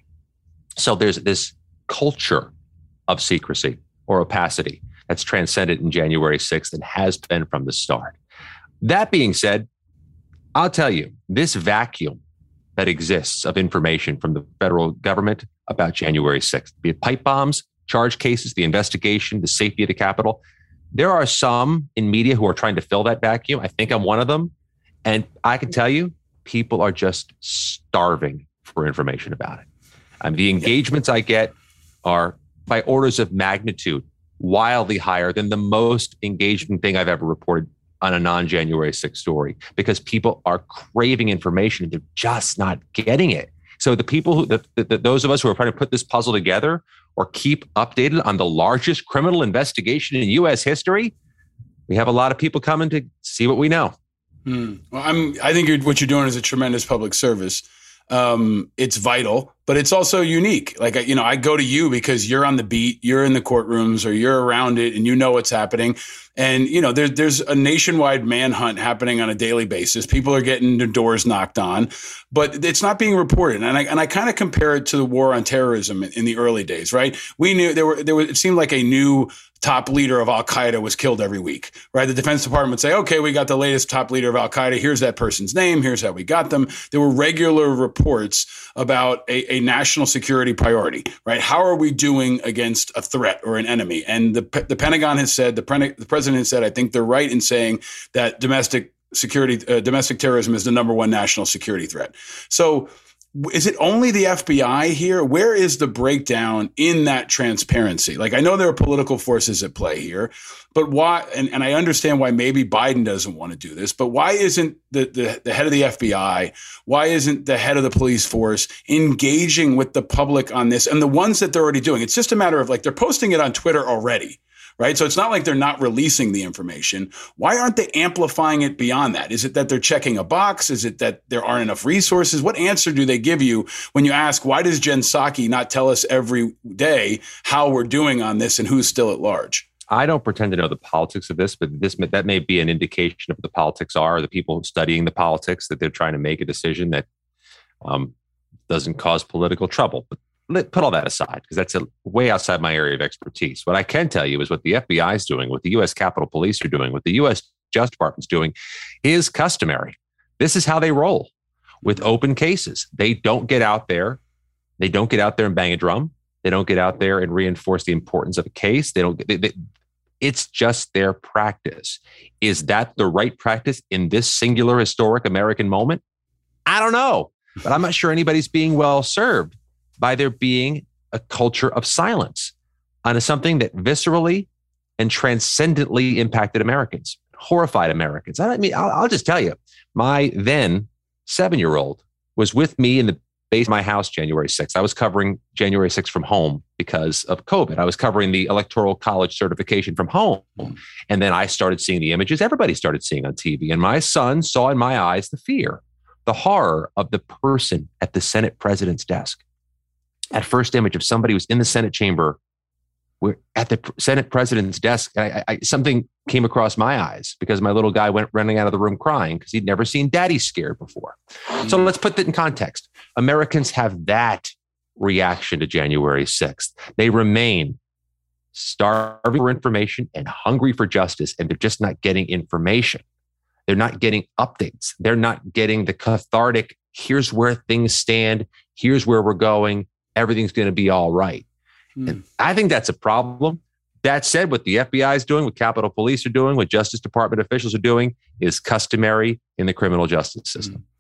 [SPEAKER 3] So there's this culture of secrecy or opacity that's transcended in January sixth and has been from the start. That being said, I'll tell you, this vacuum that exists of information from the federal government about January sixth, be it pipe bombs, charge cases, the investigation, the safety of the Capitol, there are some in media who are trying to fill that vacuum. I think I'm one of them. And I can tell you, people are just starving for information about it. Um, the engagements I get are by orders of magnitude wildly higher than the most engaging thing I've ever reported on a non-January sixth story, because people are craving information and they're just not getting it. So the people who, the, the, those of us who are trying to put this puzzle together or keep updated on the largest criminal investigation in U S history, we have a lot of people coming to see what we know.
[SPEAKER 1] Hmm. Well, I'm, I think you're, what you're doing is a tremendous public service. Um, it's vital, but it's also unique. Like, you know, I go to you because you're on the beat, you're in the courtrooms, or you're around it and you know what's happening. And, you know, there, there's a nationwide manhunt happening on a daily basis. People are getting their doors knocked on, but it's not being reported. And I, and I kind of compare it to the war on terrorism in, in the early days, right? We knew there were, there was, it seemed like a new top leader of Al-Qaeda was killed every week, right? The Defense Department would say, okay, we got the latest top leader of Al-Qaeda. Here's that person's name. Here's how we got them. There were regular reports about a, a national security priority, right? How are we doing against a threat or an enemy? And the, the Pentagon has said, the, pre- the president has said, I think they're right in saying that domestic security, uh, domestic terrorism is the number one national security threat. So is it only the F B I here? Where is the breakdown in that transparency? Like, I know there are political forces at play here, but why, and, and I understand why maybe Biden doesn't want to do this, but why isn't the, the, the head of the F B I, why isn't the head of the police force engaging with the public on this? And the ones that they're already doing, it's just a matter of like, they're posting it on Twitter already. Right. So it's not like they're not releasing the information. Why aren't they amplifying it beyond that? Is it that they're checking a box? Is it that there aren't enough resources? What answer do they give you when you ask, why does Jen Psaki not tell us every day how we're doing on this and who's still at large?
[SPEAKER 3] I don't pretend to know the politics of this, but this that may be an indication of what the politics are, the people studying the politics, that they're trying to make a decision that um, doesn't cause political trouble. But put all that aside, because that's a, way outside my area of expertise. What I can tell you is what the F B I is doing, what the U S Capitol Police are doing, what the U S Justice Department is doing is customary. This is how they roll with open cases. They don't get out there. They don't get out there and bang a drum. They don't get out there and reinforce the importance of a case. They don't. They, they, it's just their practice. Is that the right practice in this singular historic American moment? I don't know, but I'm not sure anybody's being well served by there being a culture of silence on something that viscerally and transcendently impacted Americans, horrified Americans. I mean, I'll, I'll just tell you, my then seven-year-old was with me in the base of my house January sixth. I was covering January sixth from home because of COVID. I was covering the Electoral College certification from home. And then I started seeing the images everybody started seeing on T V. And my son saw in my eyes the fear, the horror of the person at the Senate president's desk. That first image of somebody who's in the Senate chamber, where at the Senate president's desk, I, I, something came across my eyes because my little guy went running out of the room crying because he'd never seen daddy scared before. Mm-hmm. So let's put that in context. Americans have that reaction to January sixth. They remain starving for information and hungry for justice, and they're just not getting information. They're not getting updates. They're not getting the cathartic, here's where things stand, here's where we're going, everything's going to be all right. Mm. And I think that's a problem. That said, what the F B I is doing, what Capitol Police are doing, what Justice Department officials are doing is customary in the criminal justice system. Mm.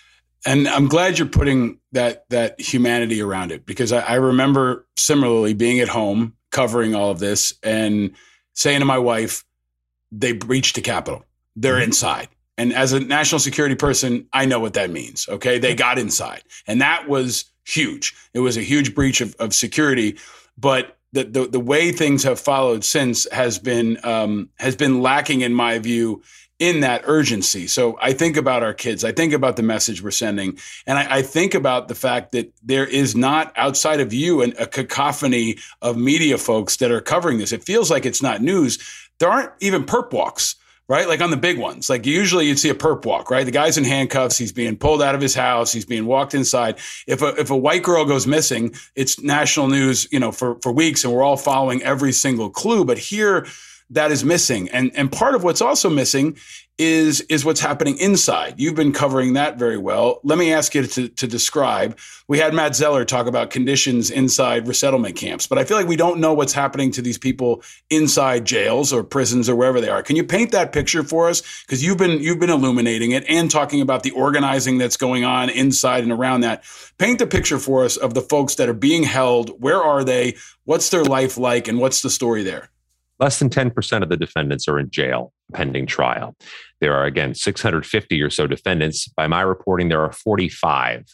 [SPEAKER 1] And I'm glad you're putting that that humanity around it, because I, I remember similarly being at home covering all of this and saying to my wife, they breached the Capitol. They're mm-hmm. inside. And as a national security person, I know what that means. Okay. They got inside. And that was huge. It was a huge breach of, of security. But the, the the way things have followed since has been um, has been lacking, in my view, in that urgency. So I think about our kids. I think about the message we're sending. And I, I think about the fact that there is not, outside of you, an, a cacophony of media folks that are covering this. It feels like it's not news. There aren't even perp walks, right? Like on the big ones. Like usually you'd see a perp walk, right? The guy's in handcuffs. He's being pulled out of his house. He's being walked inside. If a, if a white girl goes missing, it's national news, you know, for, for weeks, and we're all following every single clue. But here, that is missing. And and part of what's also missing is, is what's happening inside. You've been covering that very well. Let me ask you to, to describe. We had Matt Zeller talk about conditions inside resettlement camps, but I feel like we don't know what's happening to these people inside jails or prisons or wherever they are. Can you paint that picture for us? Because you've been you've been illuminating it and talking about the organizing that's going on inside and around that. Paint the picture for us of the folks that are being held. Where are they? What's their life like? And what's the story there?
[SPEAKER 3] Less than ten percent of the defendants are in jail pending trial. There are, again, six hundred fifty or so defendants. By my reporting, there are forty-five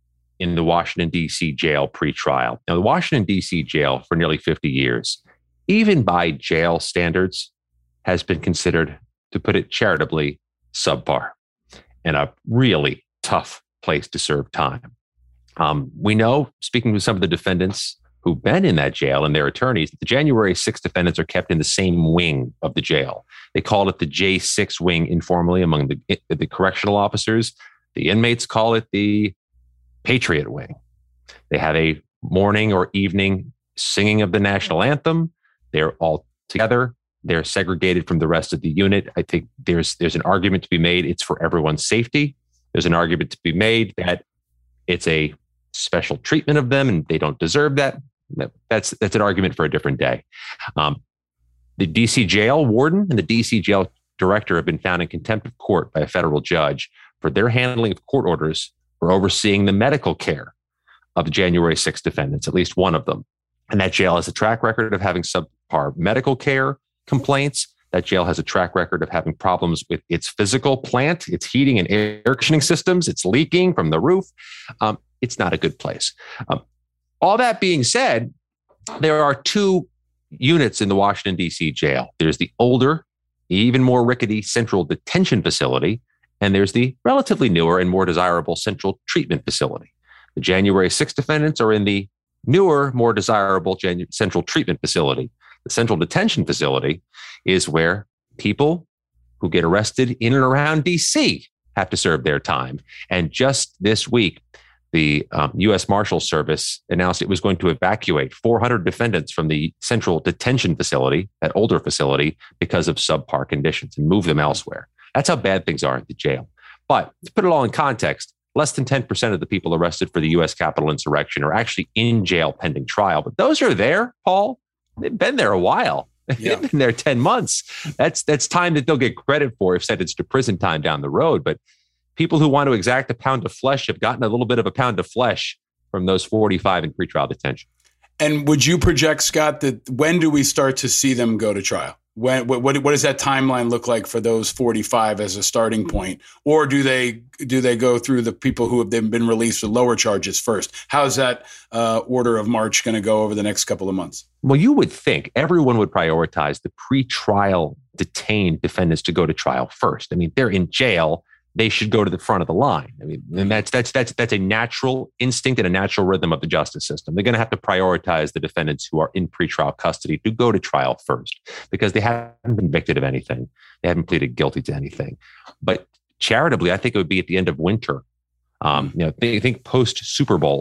[SPEAKER 3] in the Washington, D C jail pre-trial. Now, the Washington, D C jail for nearly fifty years, even by jail standards, has been considered, to put it charitably, subpar and a really tough place to serve time. Um, we know, speaking with some of the defendants who've been in that jail and their attorneys, the January sixth defendants are kept in the same wing of the jail. They call it the J six wing informally among the, the correctional officers. The inmates call it the Patriot wing. They have a morning or evening singing of the national anthem. They're all together. They're segregated from the rest of the unit. I think there's there's an argument to be made. It's for everyone's safety. There's an argument to be made that it's a special treatment of them and they don't deserve that. That's that's an argument for a different day. Um, the D C jail warden and the D C jail director have been found in contempt of court by a federal judge for their handling of court orders for overseeing the medical care of the January sixth defendants, at least one of them. And that jail has a track record of having subpar medical care complaints. That jail has a track record of having problems with its physical plant, its heating and air conditioning systems. It's leaking from the roof. Um, it's not a good place. Um, all that being said, there are two units in the Washington, D C jail. There's the older, even more rickety central detention facility, and there's the relatively newer and more desirable central treatment facility. The January sixth defendants are in the newer, more desirable Janu- central treatment facility. The central detention facility is where people who get arrested in and around D C have to serve their time. And just this week, the um, U S Marshals Service announced it was going to evacuate four hundred defendants from the central detention facility, that older facility, because of subpar conditions and move them elsewhere. That's how bad things are at the jail. But to put it all in context, less than ten percent of the people arrested for the U S Capitol insurrection are actually in jail pending trial. But those are there, Paul. They've been there a while. Yeah. They've been there ten months. That's that's time that they'll get credit for if sentenced to prison time down the road. But people who want to exact a pound of flesh have gotten a little bit of a pound of flesh from those forty-five in pretrial detention.
[SPEAKER 1] And would you project, Scott, that when do we start to see them go to trial? When, what, what does that timeline look like for those forty-five as a starting point? Or do they do they go through the people who have been released with lower charges first? How's that uh, order of march going to go over the next couple of months?
[SPEAKER 3] Well, you would think everyone would prioritize the pretrial detained defendants to go to trial first. I mean, they're in jail. They should go to the front of the line. I mean, and that's that's that's that's a natural instinct and a natural rhythm of the justice system. They're going to have to prioritize the defendants who are in pretrial custody to go to trial first because they haven't been convicted of anything. They haven't pleaded guilty to anything. But charitably, I think it would be at the end of winter. Um, you know, think, think post Super Bowl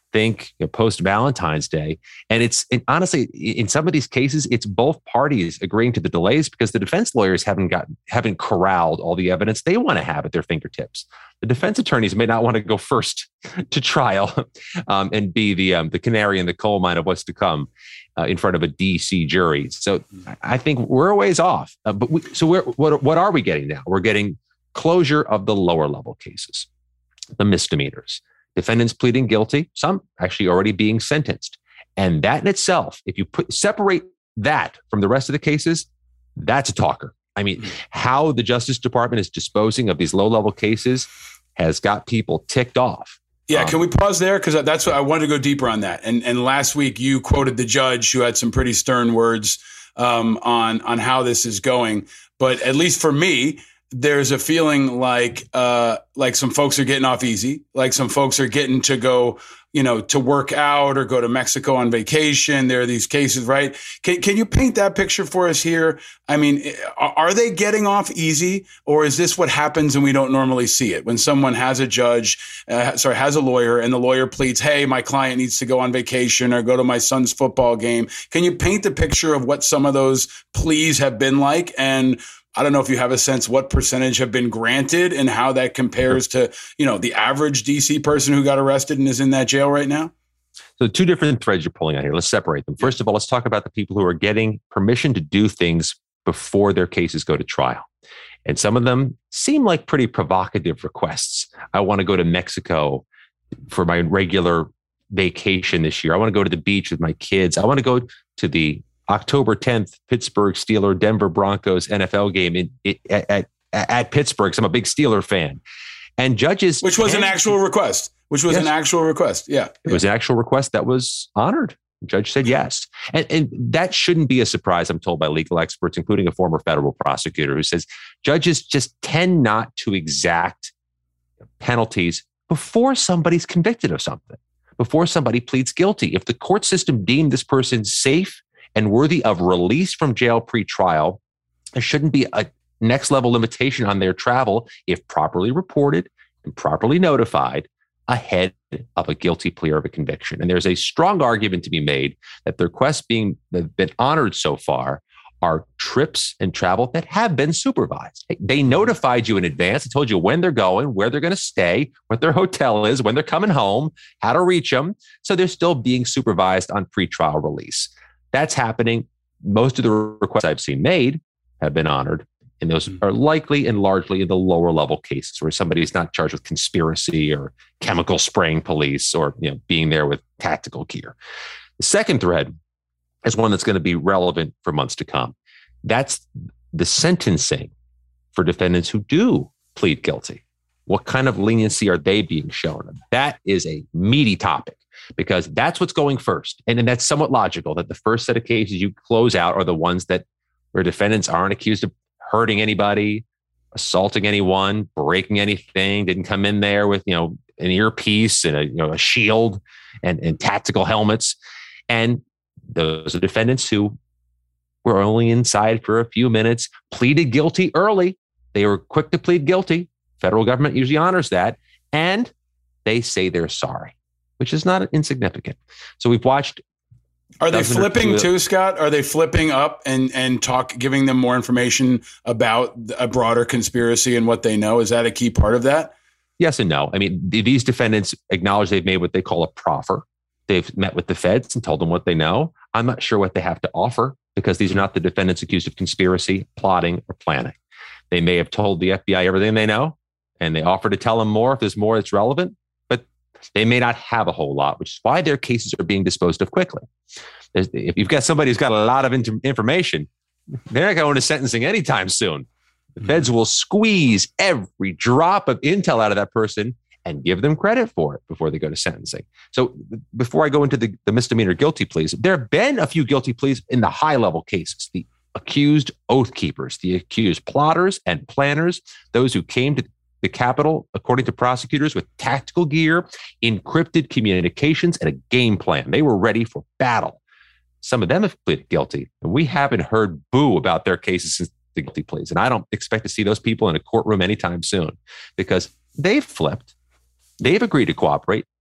[SPEAKER 3] think you know, post Valentine's Day. And it's and honestly, in some of these cases, it's both parties agreeing to the delays because the defense lawyers haven't got haven't corralled all the evidence they want to have at their fingertips. The defense attorneys may not want to go first to trial um, and be the um, the canary in the coal mine of what's to come uh, in front of a D C jury. So I think we're a ways off. Uh, but we, so we're, what what are we getting now? We're getting closure of the lower level cases, the misdemeanors. Defendants pleading guilty, some actually already being sentenced. And that in itself, if you put separate that from the rest of the cases, that's a talker. I mean, how the Justice Department is disposing of these low-level cases has got people ticked off.
[SPEAKER 1] Yeah,
[SPEAKER 3] um,
[SPEAKER 1] can we pause there? Because that's what I wanted to go deeper on that. And and last week you quoted the judge who had some pretty stern words um, on on how this is going. But at least for me, there's a feeling like uh, like some folks are getting off easy, like some folks are getting to go, you know, to work out or go to Mexico on vacation. There are these cases, right? Can can you paint that picture for us here? I mean, are they getting off easy, or is this what happens and we don't normally see it when someone has a judge, uh, sorry, has a lawyer, and the lawyer pleads, "Hey, my client needs to go on vacation or go to my son's football game." Can you paint the picture of what some of those pleas have been like? And I don't know if you have a sense what percentage have been granted and how that compares to, you know, the average D C person who got arrested and is in that jail right now.
[SPEAKER 3] So two different threads you're pulling on here. Let's separate them. First of all, let's talk about the people who are getting permission to do things before their cases go to trial. And some of them seem like pretty provocative requests. I want to go to Mexico for my regular vacation this year. I want to go to the beach with my kids. I want to go to the October tenth, Pittsburgh Steelers, Denver Broncos N F L game in, in, at, at, at Pittsburgh. So I'm a big Steeler fan. And judges...
[SPEAKER 1] Which was an actual request. Which was yes. an actual request. Yeah.
[SPEAKER 3] It was an actual request that was honored. The judge said yes. And, and that shouldn't be a surprise, I'm told by legal experts, including a former federal prosecutor who says judges just tend not to exact penalties before somebody's convicted of something, before somebody pleads guilty. If the court system deemed this person safe and worthy of release from jail pre-trial, there shouldn't be a next level limitation on their travel if properly reported and properly notified ahead of a guilty plea or of a conviction. And there's a strong argument to be made that the requests being that have been honored so far are trips and travel that have been supervised. They notified you in advance. They told you when they're going, where they're going to stay, what their hotel is, when they're coming home, how to reach them. So they're still being supervised on pretrial release. That's happening. Most of the requests I've seen made have been honored. And those are likely and largely in the lower level cases where somebody's not charged with conspiracy or chemical spraying police or, you know, being there with tactical gear. The second thread is one that's going to be relevant for months to come. That's the sentencing for defendants who do plead guilty. What kind of leniency are they being shown? That is a meaty topic, because that's what's going first. And, and that's somewhat logical that the first set of cases you close out are the ones that where defendants aren't accused of hurting anybody, assaulting anyone, breaking anything, didn't come in there with, you know, an earpiece and a, you know, a shield and, and tactical helmets. And those are defendants who were only inside for a few minutes, pleaded guilty early. They were quick to plead guilty. Federal government usually honors that. And they say they're sorry, which is not insignificant. So we've watched.
[SPEAKER 1] Are they flipping too, Scott? Are they flipping up and, and talk, giving them more information about a broader conspiracy and what they know? Is that a key part of that?
[SPEAKER 3] Yes and no. I mean, these defendants acknowledge they've made what they call a proffer. They've met with the feds and told them what they know. I'm not sure what they have to offer, because these are not the defendants accused of conspiracy, plotting, or planning. They may have told the F B I everything they know, and they offer to tell them more if there's more that's relevant, but they may not have a whole lot, which is why their cases are being disposed of quickly. There's, if you've got somebody who's got a lot of inter- information, they're not going to sentencing anytime soon. The feds will squeeze every drop of intel out of that person and give them credit for it before they go to sentencing. So before I go into the, the misdemeanor guilty pleas, there have been a few guilty pleas in the high-level cases, the accused oath keepers, the accused plotters and planners, those who came to the Capitol, according to prosecutors, with tactical gear, encrypted communications, and a game plan. They were ready for battle. Some of them have pleaded guilty, and we haven't heard boo about their cases since the guilty pleas. And I don't expect to see those people in a courtroom anytime soon, because they've flipped. They've agreed to cooperate.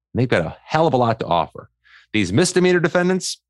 [SPEAKER 3] And they've got a hell of a lot to offer. These misdemeanor defendants,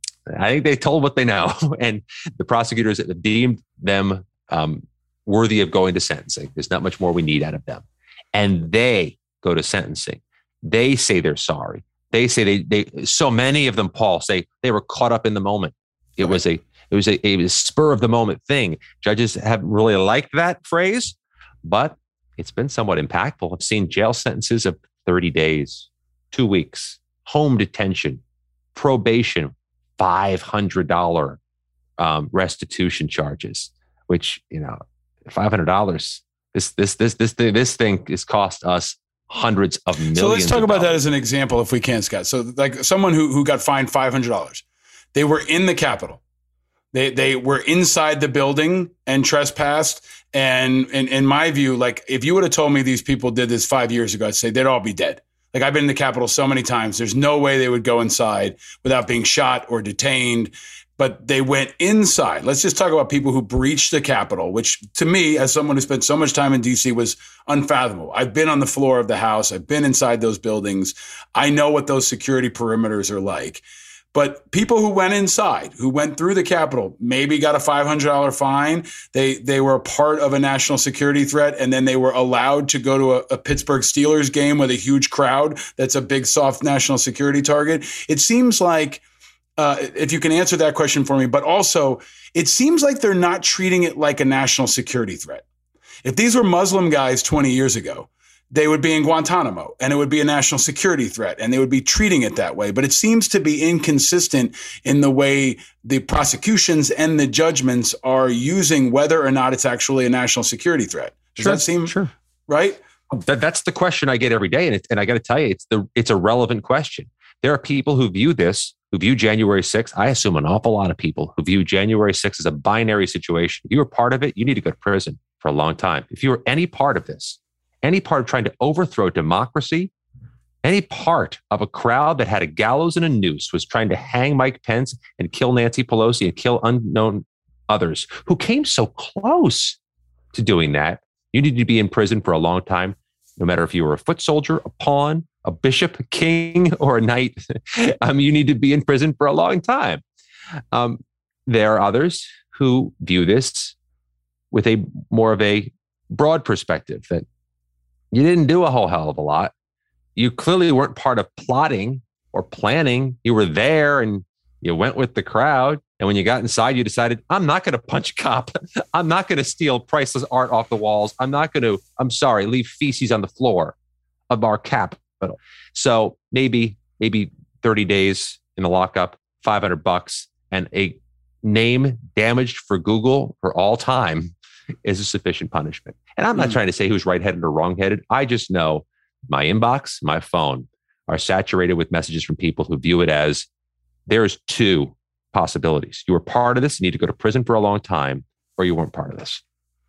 [SPEAKER 3] I think they told what they know, and the prosecutors deemed them um, worthy of going to sentencing. There's not much more we need out of them. And they go to sentencing. They say they're sorry. They say they, they, so many of them, Paul, say they were caught up in the moment. It was a, it was a, a spur of the moment thing. Judges haven't really liked that phrase, but it's been somewhat impactful. I've seen jail sentences of thirty days, two weeks, home detention, probation, five hundred dollars um, restitution charges, which, you know, five hundred dollars, this, this, this, this, this thing has cost us hundreds of millions.
[SPEAKER 1] So let's talk about
[SPEAKER 3] dollars.
[SPEAKER 1] that as an example, if we can, Scott. So like someone who, who got fined five hundred dollars, they were in the Capitol. They they were inside the building and trespassed. And in, in my view, like if you would have told me these people did this five years ago, I'd say they'd all be dead. Like I've been in the Capitol so many times. There's no way they would go inside without being shot or detained. But they went inside. Let's just talk about people who breached the Capitol, which to me, as someone who spent so much time in D C, was unfathomable. I've been on the floor of the House. I've been inside those buildings. I know what those security perimeters are like. But people who went inside, who went through the Capitol, maybe got a five hundred dollars fine. They they were a part of a national security threat, and then they were allowed to go to a, a Pittsburgh Steelers game with a huge crowd. That's a big, soft national security target. It seems like, uh, if you can answer that question for me, but also it seems like they're not treating it like a national security threat. If these were Muslim guys twenty years ago, they would be in Guantanamo and it would be a national security threat and they would be treating it that way. But it seems to be inconsistent in the way the prosecutions and the judgments are using whether or not it's actually a national security threat. Does
[SPEAKER 3] sure,
[SPEAKER 1] that seem
[SPEAKER 3] sure.
[SPEAKER 1] right?
[SPEAKER 3] That, that's the question I get every day. And, it, and I got to tell you, it's the it's a relevant question. There are people who view this, who view January sixth. I assume an awful lot of people who view January sixth as a binary situation. If you were part of it, you need to go to prison for a long time. If you were any part of this, any part of trying to overthrow democracy, any part of a crowd that had a gallows and a noose was trying to hang Mike Pence and kill Nancy Pelosi and kill unknown others who came so close to doing that, you need to be in prison for a long time, no matter if you were a foot soldier, a pawn, a bishop, a king, or a knight. um, you need to be in prison for a long time. Um, there are others who view this with a more of a broad perspective that you didn't do a whole hell of a lot. You clearly weren't part of plotting or planning. You were there and you went with the crowd. And when you got inside, you decided, I'm not going to punch a cop. I'm not going to steal priceless art off the walls. I'm not going to, I'm sorry, leave feces on the floor of our Capitol. So maybe, maybe thirty days in the lockup, five hundred bucks, and a name damaged for Google for all time is a sufficient punishment. And I'm not mm. trying to say who's right-headed or wrong-headed. I just know my inbox, my phone are saturated with messages from people who view it as there's two possibilities. You were part of this, you need to go to prison for a long time, or you weren't part of this.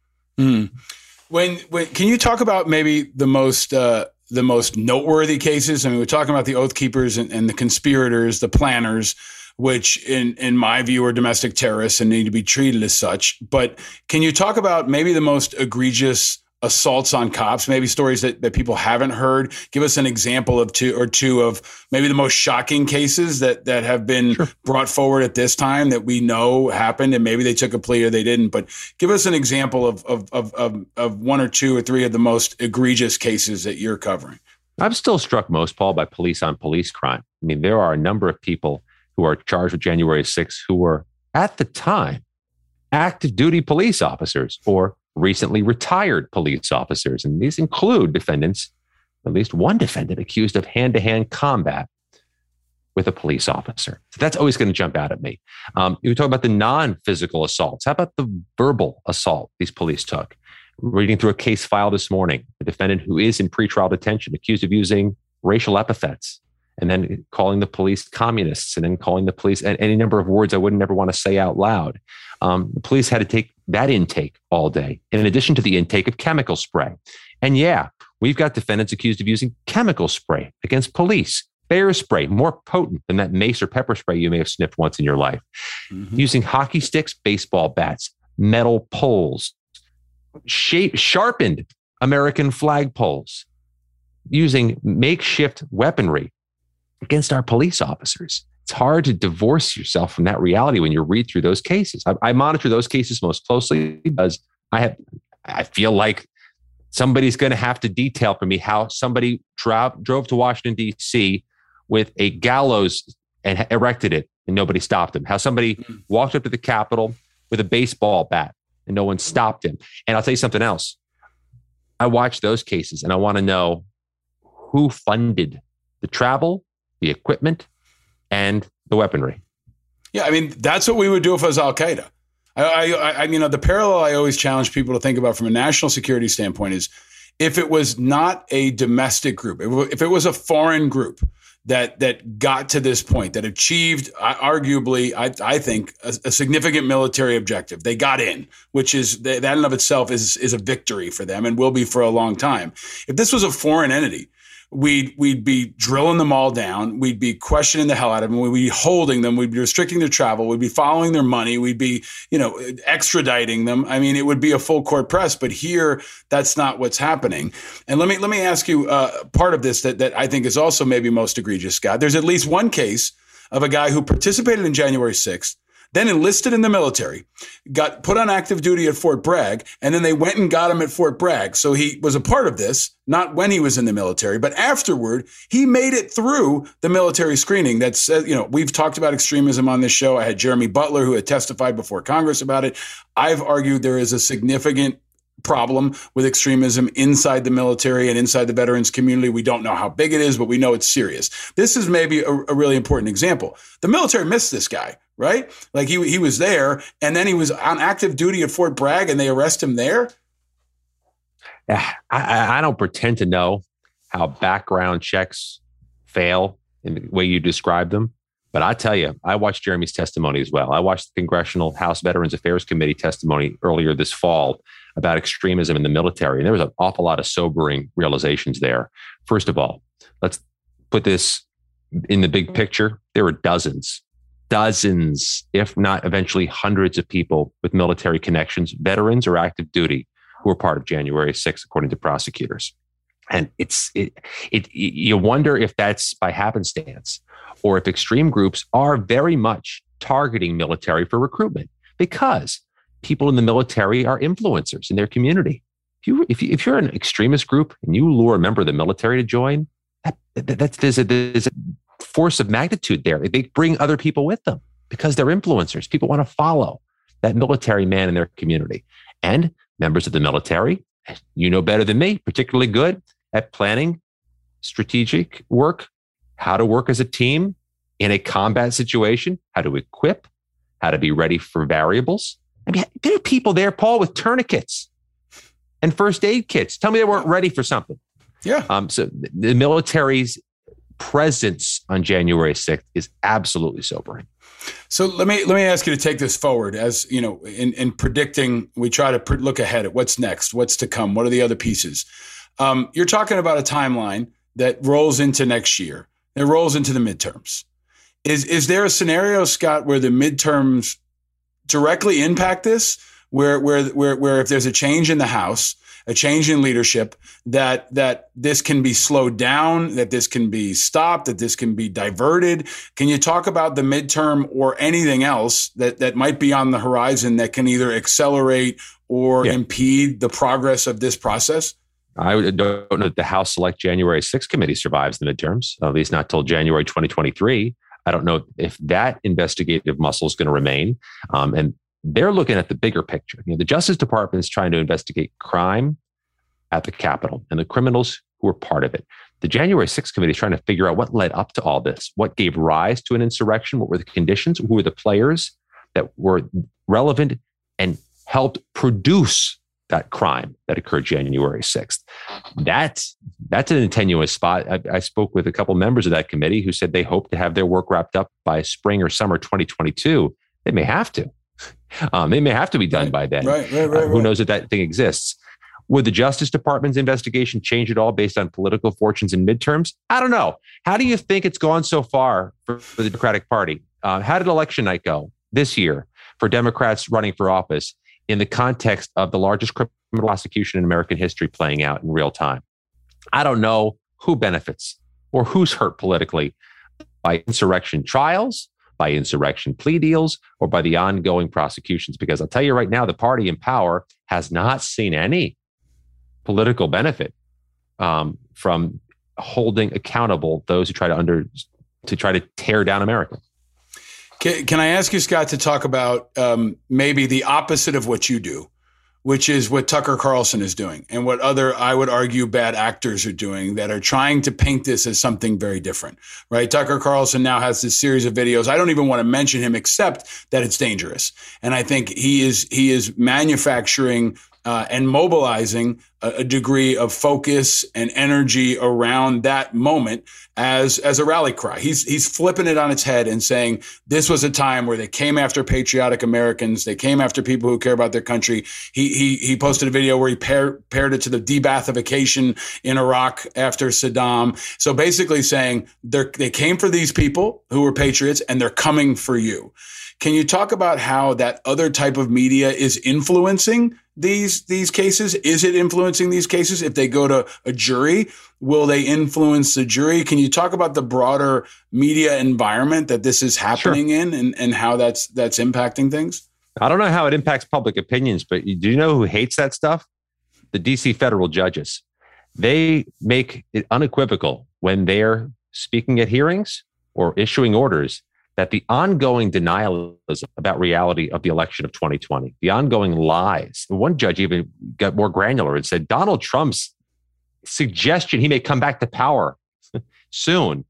[SPEAKER 1] Mm. When, when can you talk about maybe the most uh, the most noteworthy cases? I mean, we're talking about the Oath Keepers and, and the conspirators, the planners, which in, in my view are domestic terrorists and need to be treated as such. But can you talk about maybe the most egregious assaults on cops, maybe stories that, that people haven't heard? Give us an example of two or two of maybe the most shocking cases that, that have been sure. brought forward at this time that we know happened, and maybe they took a plea or they didn't. But give us an example of, of, of, of, of one or two or three of the most egregious cases that you're covering.
[SPEAKER 3] I'm still struck most, Paul, by police on police crime. I mean, there are a number of people who are charged with January sixth, who were at the time active duty police officers or recently retired police officers. And these include defendants, at least one defendant accused of hand-to-hand combat with a police officer. So that's always going to jump out at me. Um, you talk about the non-physical assaults. How about the verbal assault these police took? Reading through a case file this morning, a defendant who is in pretrial detention accused of using racial epithets, and then calling the police communists, and then calling the police and any number of words I wouldn't ever want to say out loud. Um, the police had to take that intake all day, in addition to the intake of chemical spray. And yeah, we've got defendants accused of using chemical spray against police, bear spray, more potent than that mace or pepper spray you may have sniffed once in your life. Mm-hmm. Using hockey sticks, baseball bats, metal poles, shape, sharpened American flag poles. using makeshift weaponry against our police officers. It's hard to divorce yourself from that reality when you read through those cases. I, I monitor those cases most closely because I have, I feel like somebody's going to have to detail for me how somebody drove, drove to Washington, D C with a gallows and erected it and nobody stopped him. How somebody mm-hmm. walked up to the Capitol with a baseball bat and no one stopped him. And I'll tell you something else. I watch those cases and I want to know who funded the travel, the equipment, and the weaponry.
[SPEAKER 1] Yeah, I mean, that's what we would do if it was Al-Qaeda. I, I, I mean, the parallel I always challenge people to think about from a national security standpoint is if it was not a domestic group, if it was a foreign group that that got to this point, that achieved, arguably, I, I think, a, a significant military objective. They got in, which is, that in and of itself is, is a victory for them and will be for a long time. If this was a foreign entity, We'd we'd be drilling them all down. We'd be questioning the hell out of them. We'd be holding them. We'd be restricting their travel. We'd be following their money. We'd be, you know, extraditing them. I mean, it would be a full court press. But here, that's not what's happening. And let me let me ask you uh, part of this that that I think is also maybe most egregious, Scott. There's at least one case of a guy who participated in January sixth, then enlisted in the military, got put on active duty at Fort Bragg, and then they went and got him at Fort Bragg. So he was a part of this, not when he was in the military, but afterward, he made it through the military screening. That's, uh, you know, we've talked about extremism on this show. I had Jeremy Butler, who had testified before Congress about it. I've argued there is a significant problem with extremism inside the military and inside the veterans community. We don't know how big it is, but we know it's serious. This is maybe a, a really important example. The military missed this guy, right? Like he he was there, and then he was on active duty at Fort Bragg, and they arrest him there.
[SPEAKER 3] Yeah, I, I don't pretend to know how background checks fail in the way you describe them. But I tell you, I watched Jeremy's testimony as well. I watched the Congressional House Veterans Affairs Committee testimony earlier this fall about extremism in the military. And there was an awful lot of sobering realizations there. First of all, let's put this in the big picture. There were dozens, dozens, if not eventually hundreds of people with military connections, veterans or active duty, who were part of January sixth, according to prosecutors. And it's it, it you wonder if that's by happenstance or if extreme groups are very much targeting military for recruitment, because people in the military are influencers in their community. If, you, if, you, if you're an extremist group and you lure a member of the military to join, that, that, that's, there's, a, there's a force of magnitude there. They bring other people with them because they're influencers. People want to follow that military man in their community. And members of the military, you know better than me, particularly good at planning strategic work, how to work as a team in a combat situation, how to equip, how to be ready for variables. I mean, there are people there, Paul, with tourniquets and first aid kits. Tell me they weren't ready for something.
[SPEAKER 1] Yeah.
[SPEAKER 3] Um, so the military's presence on January sixth is absolutely sobering.
[SPEAKER 1] So let me let me ask you to take this forward. As you know, in, in predicting, we try to pre- look ahead at what's next, what's to come, what are the other pieces. Um, you're talking about a timeline that rolls into next year. It rolls into the midterms. Is is there a scenario, Scott, where the midterms directly impact this? Where where where where if there's a change in the House, a change in leadership, that that this can be slowed down, that this can be stopped, that this can be diverted? Can you talk about the midterm or anything else that that might be on the horizon that can either accelerate or yeah. impede the progress of this process?
[SPEAKER 3] I don't know that the House Select January sixth committee survives the midterms, at least not till January twenty twenty-three. I don't know if that investigative muscle is going to remain. Um, and they're looking at the bigger picture. You know, the Justice Department is trying to investigate crime at the Capitol and the criminals who were part of it. The January sixth committee is trying to figure out what led up to all this, what gave rise to an insurrection, what were the conditions, who were the players that were relevant and helped produce that crime that occurred January sixth. That's, that's an tenuous spot. I, I spoke with a couple members of that committee who said they hope to have their work wrapped up by spring or summer twenty twenty-two. They may have to. Um, they may have to be done
[SPEAKER 1] right,
[SPEAKER 3] by then.
[SPEAKER 1] Right, right, right,
[SPEAKER 3] uh, who
[SPEAKER 1] right.
[SPEAKER 3] knows if that thing exists? Would the Justice Department's investigation change at all based on political fortunes and midterms? I don't know. How do you think it's gone so far for, for the Democratic Party? Uh, how did election night go this year for Democrats running for office in the context of the largest criminal prosecution in American history playing out in real time? I don't know who benefits or who's hurt politically by insurrection trials, by insurrection plea deals, or by the ongoing prosecutions. Because I'll tell you right now, the party in power has not seen any political benefit um, from holding accountable those who try to under to try to tear down America.
[SPEAKER 1] Can, can I ask you, Scott, to talk about um, maybe the opposite of what you do, which is what Tucker Carlson is doing and what other, I would argue, bad actors are doing that are trying to paint this as something very different, right? Tucker Carlson now has this series of videos. I don't even want to mention him except that it's dangerous. And I think he is he is manufacturing uh, and mobilizing a, a degree of focus and energy around that moment as as a rally cry. He's he's flipping it on its head and saying this was a time where they came after patriotic Americans. They came after people who care about their country. He he he posted a video where he paired paired it to the de-Baathification in Iraq after Saddam. So basically saying they they came for these people who were patriots and they're coming for you. Can you talk about how that other type of media is influencing these these cases? Is it influencing these cases? If they go to a jury, will they influence the jury? Can you talk about the broader media environment that this is happening Sure. in and, and how that's that's impacting things?
[SPEAKER 3] I don't know how it impacts public opinions, but do you know who hates that stuff? The D C federal judges. They make it unequivocal when they're speaking at hearings or issuing orders that the ongoing denialism about reality of the election of twenty twenty, the ongoing lies. One judge even got more granular and said Donald Trump's suggestion he may come back to power soon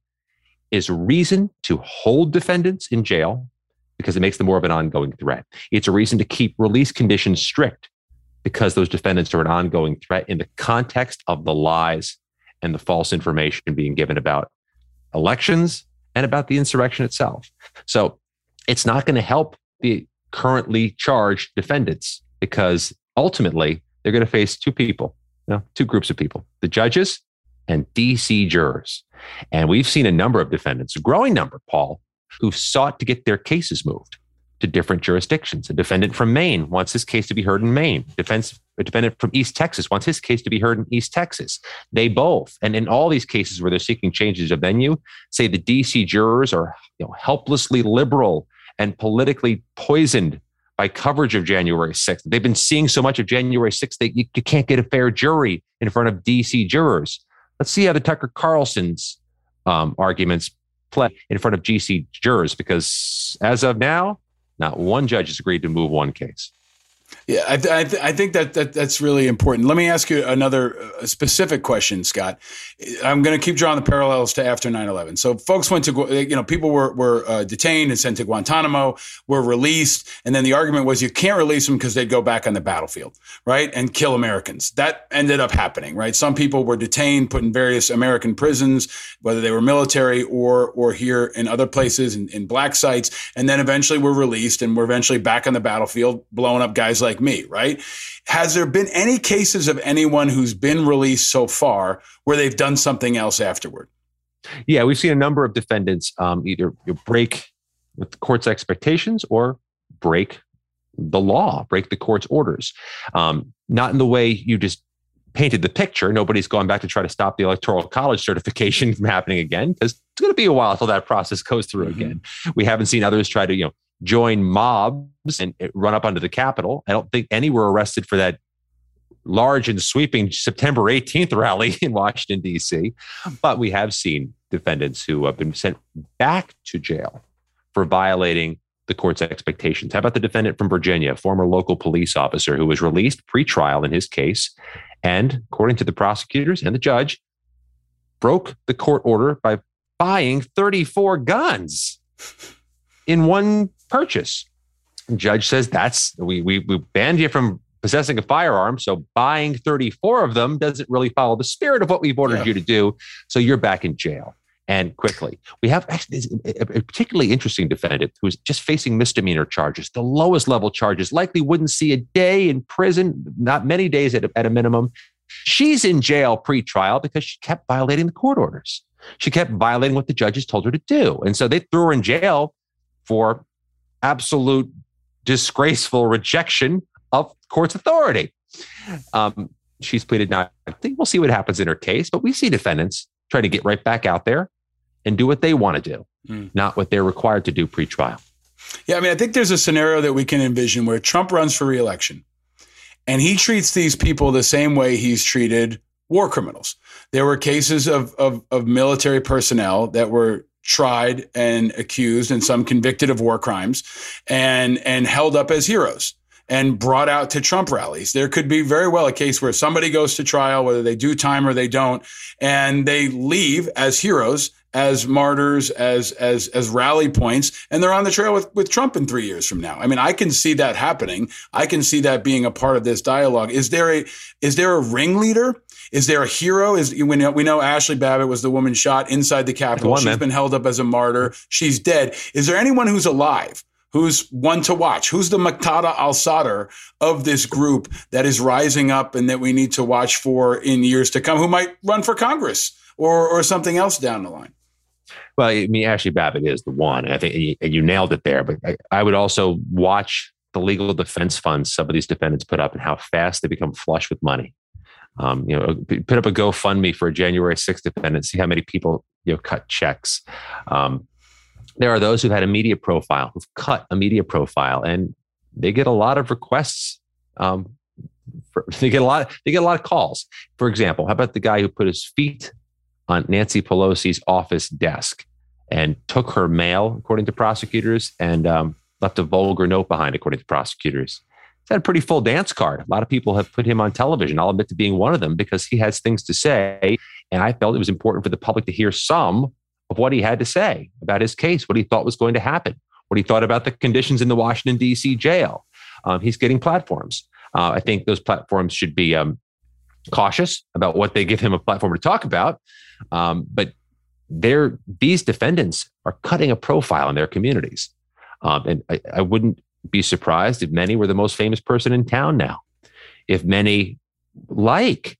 [SPEAKER 3] is reason to hold defendants in jail because it makes them more of an ongoing threat. It's a reason to keep release conditions strict because those defendants are an ongoing threat in the context of the lies and the false information being given about elections and about the insurrection itself. So it's not going to help the currently charged defendants because ultimately they're going to face two people, you know, two groups of people, the judges and D C jurors. And we've seen a number of defendants, a growing number, Paul, who've sought to get their cases moved to different jurisdictions. A defendant from Maine wants his case to be heard in Maine. Defense, a defendant from East Texas wants his case to be heard in East Texas. They both, and in all these cases where they're seeking changes of venue, say the D C jurors are, you know, helplessly liberal and politically poisoned by coverage of January sixth. They've been seeing so much of January sixth that you, you can't get a fair jury in front of D C jurors. Let's see how the Tucker Carlson's um, arguments play in front of D C jurors, because as of now, not one judge has agreed to move one case.
[SPEAKER 1] Yeah, I, th- I, th- I think that, that that's really important. Let me ask you another uh, specific question, Scott. I'm going to keep drawing the parallels to after nine eleven. So folks went to, you know, people were, were uh, detained and sent to Guantanamo, were released. And then the argument was you can't release them because they'd go back on the battlefield, right? And kill Americans. That ended up happening, right? Some people were detained, put in various American prisons, whether they were military or or here in other places in, in black sites, and then eventually were released and were eventually back on the battlefield, blowing up guys like me, right? Has there been any cases of anyone who's been released so far where they've done something else afterward?
[SPEAKER 3] Yeah, we've seen a number of defendants um, either break with the court's expectations or break the law, break the court's orders. Um, not in the way you just painted the picture. Nobody's gone back to try to stop the Electoral College certification from happening again, because it's going to be a while until that process goes through mm-hmm. again. We haven't seen others try to, you know, join mobs and run up onto the Capitol. I don't think any were arrested for that large and sweeping September eighteenth rally in Washington, D C. But we have seen defendants who have been sent back to jail for violating the court's expectations. How about the defendant from Virginia, a former local police officer who was released pre-trial in his case, and according to the prosecutors and the judge, broke the court order by buying thirty-four guns in one purchase. The judge says that's, we, we, we banned you from possessing a firearm, so buying thirty-four of them doesn't really follow the spirit of what we've ordered yeah. you to do, so you're back in jail. And quickly. We have actually a particularly interesting defendant who's just facing misdemeanor charges, the lowest level charges, likely wouldn't see a day in prison, not many days at a, at a minimum. She's in jail pre-trial because she kept violating the court orders. She kept violating what the judges told her to do. And so they threw her in jail for absolute disgraceful rejection of court's authority. Um, she's pleaded not guilty. We'll see what happens in her case, but we see defendants try to get right back out there and do what they want to do,
[SPEAKER 1] mm.
[SPEAKER 3] not what they're required to do pre-trial.
[SPEAKER 1] Yeah, I mean, I think there's a scenario that we can envision where Trump runs for re-election and he treats these people the same way he's treated war criminals. There were cases of, of, of military personnel that were tried and accused and some convicted of war crimes and, and held up as heroes and brought out to Trump rallies. There could be very well a case where somebody goes to trial, whether they do time or they don't, and they leave as heroes, as martyrs, as as as rally points, and they're on the trail with, with Trump in three years from now. I mean, I can see that happening. I can see that being a part of this dialogue. Is there a is there a ringleader? Is there a hero? Is we know, we know Ashley Babbitt was the woman shot inside the Capitol.
[SPEAKER 3] One,
[SPEAKER 1] She's
[SPEAKER 3] man.
[SPEAKER 1] been held up as a martyr. She's dead. Is there anyone who's alive? Who's one to watch? Who's the Muqtada al-Sadr of this group that is rising up and that we need to watch for in years to come, who might run for Congress or or something else down the line?
[SPEAKER 3] Well, I mean, Ashley Babbitt is the one. And I think you, you nailed it there. But I, I would also watch the legal defense funds some of these defendants put up and how fast they become flush with money. Um, you know, put up a GoFundMe for a January sixth defendant, see how many people, you know, cut checks. Um, there are those who've had a media profile, who've cut a media profile, and they get a lot of requests. Um, for, they get a lot. They get a lot of calls. For example, how about the guy who put his feet on Nancy Pelosi's office desk and took her mail, according to prosecutors, and um, left a vulgar note behind, according to prosecutors. He's had a pretty full dance card. A lot of people have put him on television. I'll admit to being one of them because he has things to say. And I felt it was important for the public to hear some of what he had to say about his case, what he thought was going to happen, what he thought about the conditions in the Washington, D C jail. Um, he's getting platforms. Uh, I think those platforms should be um, cautious about what they give him a platform to talk about. Um, but they're, these defendants are cutting a profile in their communities. Um, and I, I wouldn't be surprised if many were the most famous person in town now, if many like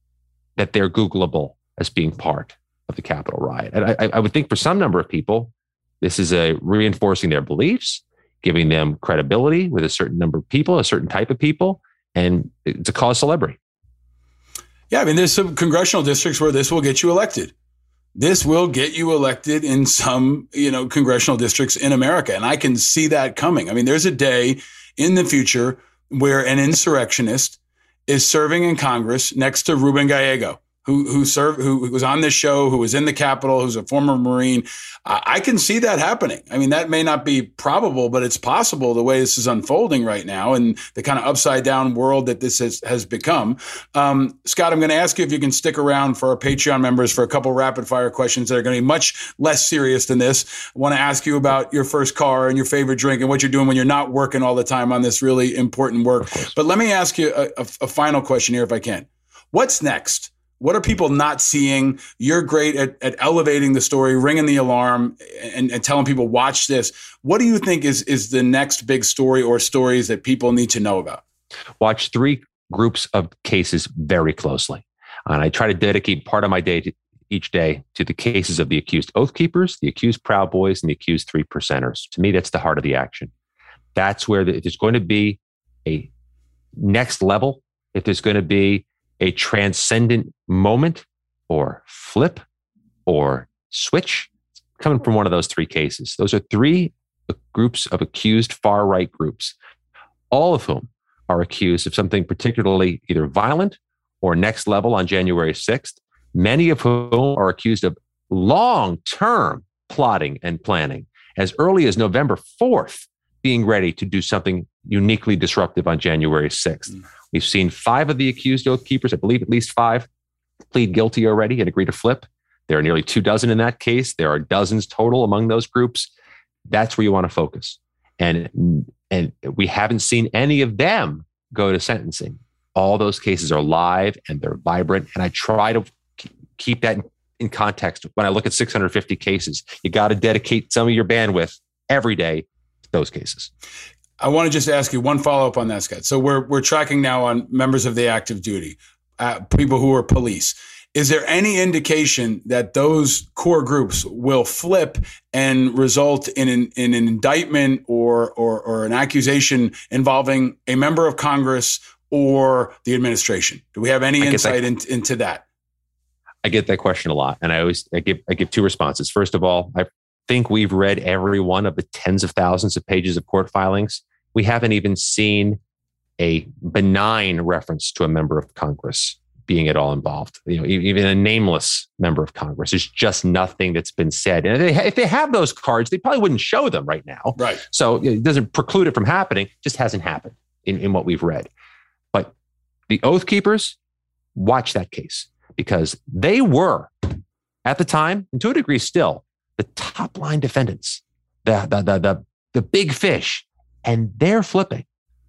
[SPEAKER 3] that they're Googleable as being part of the Capitol riot. And I, I would think for some number of people, this is a reinforcing their beliefs, giving them credibility with a certain number of people, a certain type of people, and it's a cause celebrity.
[SPEAKER 1] Yeah, I mean, there's some congressional districts where this will get you elected. This will get you elected in some, you know, congressional districts in America. And I can see that coming. I mean, there's a day in the future where an insurrectionist is serving in Congress next to Ruben Gallego, who who served, who was on this show, who was in the Capitol, who's a former Marine. I, I can see that happening. I mean, that may not be probable, but it's possible the way this is unfolding right now and the kind of upside down world that this has, has become. Um, Scott, I'm going to ask you if you can stick around for our Patreon members for a couple rapid fire questions that are going to be much less serious than this. I want to ask you about your first car and your favorite drink and what you're doing when you're not working all the time on this really important work. But let me ask you a, a, a final question here, if I can. What's next? What are people not seeing? You're great at, at elevating the story, ringing the alarm, and, and telling people, watch this. What do you think is, is the next big story or stories that people need to know about?
[SPEAKER 3] Watch three groups of cases very closely. And I try to dedicate part of my day to, each day to the cases of the accused Oath Keepers, the accused Proud Boys, and the accused Three Percenters. To me, that's the heart of the action. That's where the, if there's going to be a next level, if there's going to be a transcendent moment or flip or switch coming from one of those three cases. Those are three groups of accused far-right groups, all of whom are accused of something particularly either violent or next level on January sixth, many of whom are accused of long-term plotting and planning as early as November fourth, being ready to do something uniquely disruptive on January sixth. Mm. We've seen five of the accused Oath Keepers, I believe at least five, plead guilty already and agree to flip. There are nearly two dozen in that case. There are dozens total among those groups. That's where you want to focus. And, and we haven't seen any of them go to sentencing. All those cases are live and they're vibrant. And I try to keep that in, in context. When I look at six hundred fifty cases, you got to dedicate some of your bandwidth every day to those cases.
[SPEAKER 1] I want to just ask you one follow-up on that, Scott. So we're we're tracking now on members of the active duty, uh, people who are police. Is there any indication that those core groups will flip and result in an, in an indictment or, or or an accusation involving a member of Congress or the administration? Do we have any insight in, into that?
[SPEAKER 3] I get that question a lot. And I always I give I give two responses. First of all, I think we've read every one of the tens of thousands of pages of court filings. We haven't even seen a benign reference to a member of Congress being at all involved. You know, even a nameless member of Congress. There's just nothing that's been said. And if they, if they have those cards, they probably wouldn't show them right now.
[SPEAKER 1] Right.
[SPEAKER 3] So it doesn't preclude it from happening. It just hasn't happened in, in what we've read. But the Oath Keepers, watch that case, because they were, at the time, and to a degree still, the top line defendants, the, the, the, the, the big fish, and they're flipping.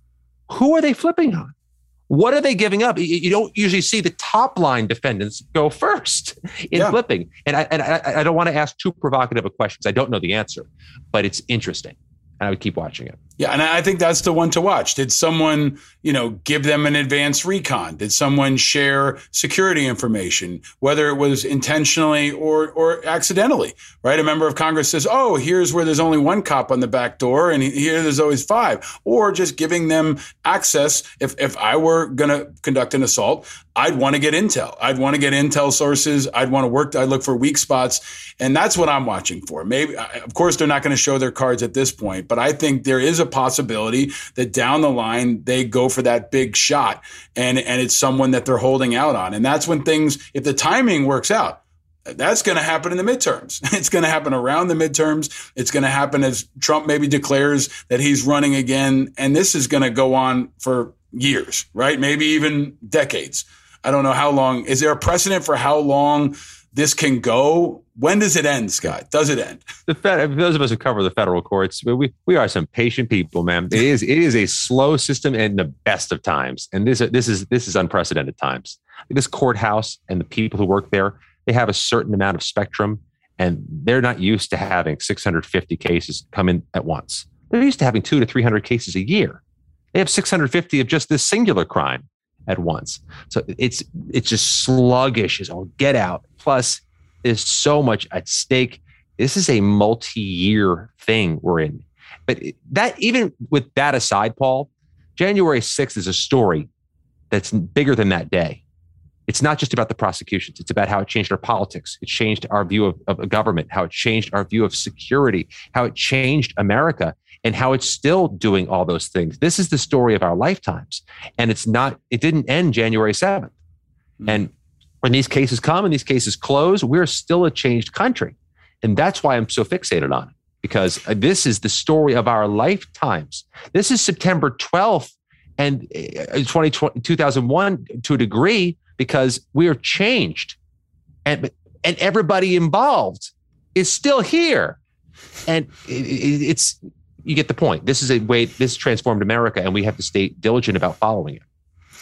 [SPEAKER 3] Who are they flipping on? What are they giving up? You don't usually see the top line defendants go first in yeah. flipping. And I, and I, I don't want to ask too provocative a question because I don't know the answer, but it's interesting. And I would keep watching it.
[SPEAKER 1] Yeah, and I think that's the one to watch. Did someone, you know, give them an advanced recon? Did someone share security information, whether it was intentionally or or accidentally, right? A member of Congress says, oh, here's where there's only one cop on the back door and here there's always five. Or just giving them access. If, if I were going to conduct an assault, I'd want to get intel. I'd want to get intel sources. I'd want to work. I'd look for weak spots. And that's what I'm watching for. Maybe, of course, they're not going to show their cards at this point, but I think there is a possibility that down the line, they go for that big shot and, and it's someone that they're holding out on. And that's when things, if the timing works out, that's going to happen in the midterms. It's going to happen around the midterms. It's going to happen as Trump maybe declares that he's running again. And this is going to go on for years, right? Maybe even decades. I don't know how long. Is there a precedent for how long this can go? When does it end, Scott? Does it end?
[SPEAKER 3] The Fed, those of us who cover the federal courts, we we are some patient people, man. It is it is a slow system in the best of times, and this this is this is unprecedented times. This courthouse and the people who work there, they have a certain amount of spectrum, and they're not used to having six hundred fifty cases come in at once. They're used to having two to three hundred cases a year. They have six hundred fifty of just this singular crime at once. So it's it's just sluggish as all get out. Plus, there's so much at stake. This is a multi-year thing we're in. But that, even with that aside, Paul, January sixth is a story that's bigger than that day. It's not just about the prosecutions. It's about how it changed our politics. It changed our view of, of government, how it changed our view of security, how it changed America, and how it's still doing all those things. This is the story of our lifetimes. And it's not, it didn't end January seventh. Mm-hmm. And when these cases come and these cases close, we're still a changed country. And that's why I'm so fixated on it, because this is the story of our lifetimes. This is September twelfth and twenty twenty, two thousand one to a degree, because we are changed. And, and everybody involved is still here. And it, it, it's, you get the point. This is a way, this transformed America, and we have to stay diligent about following it.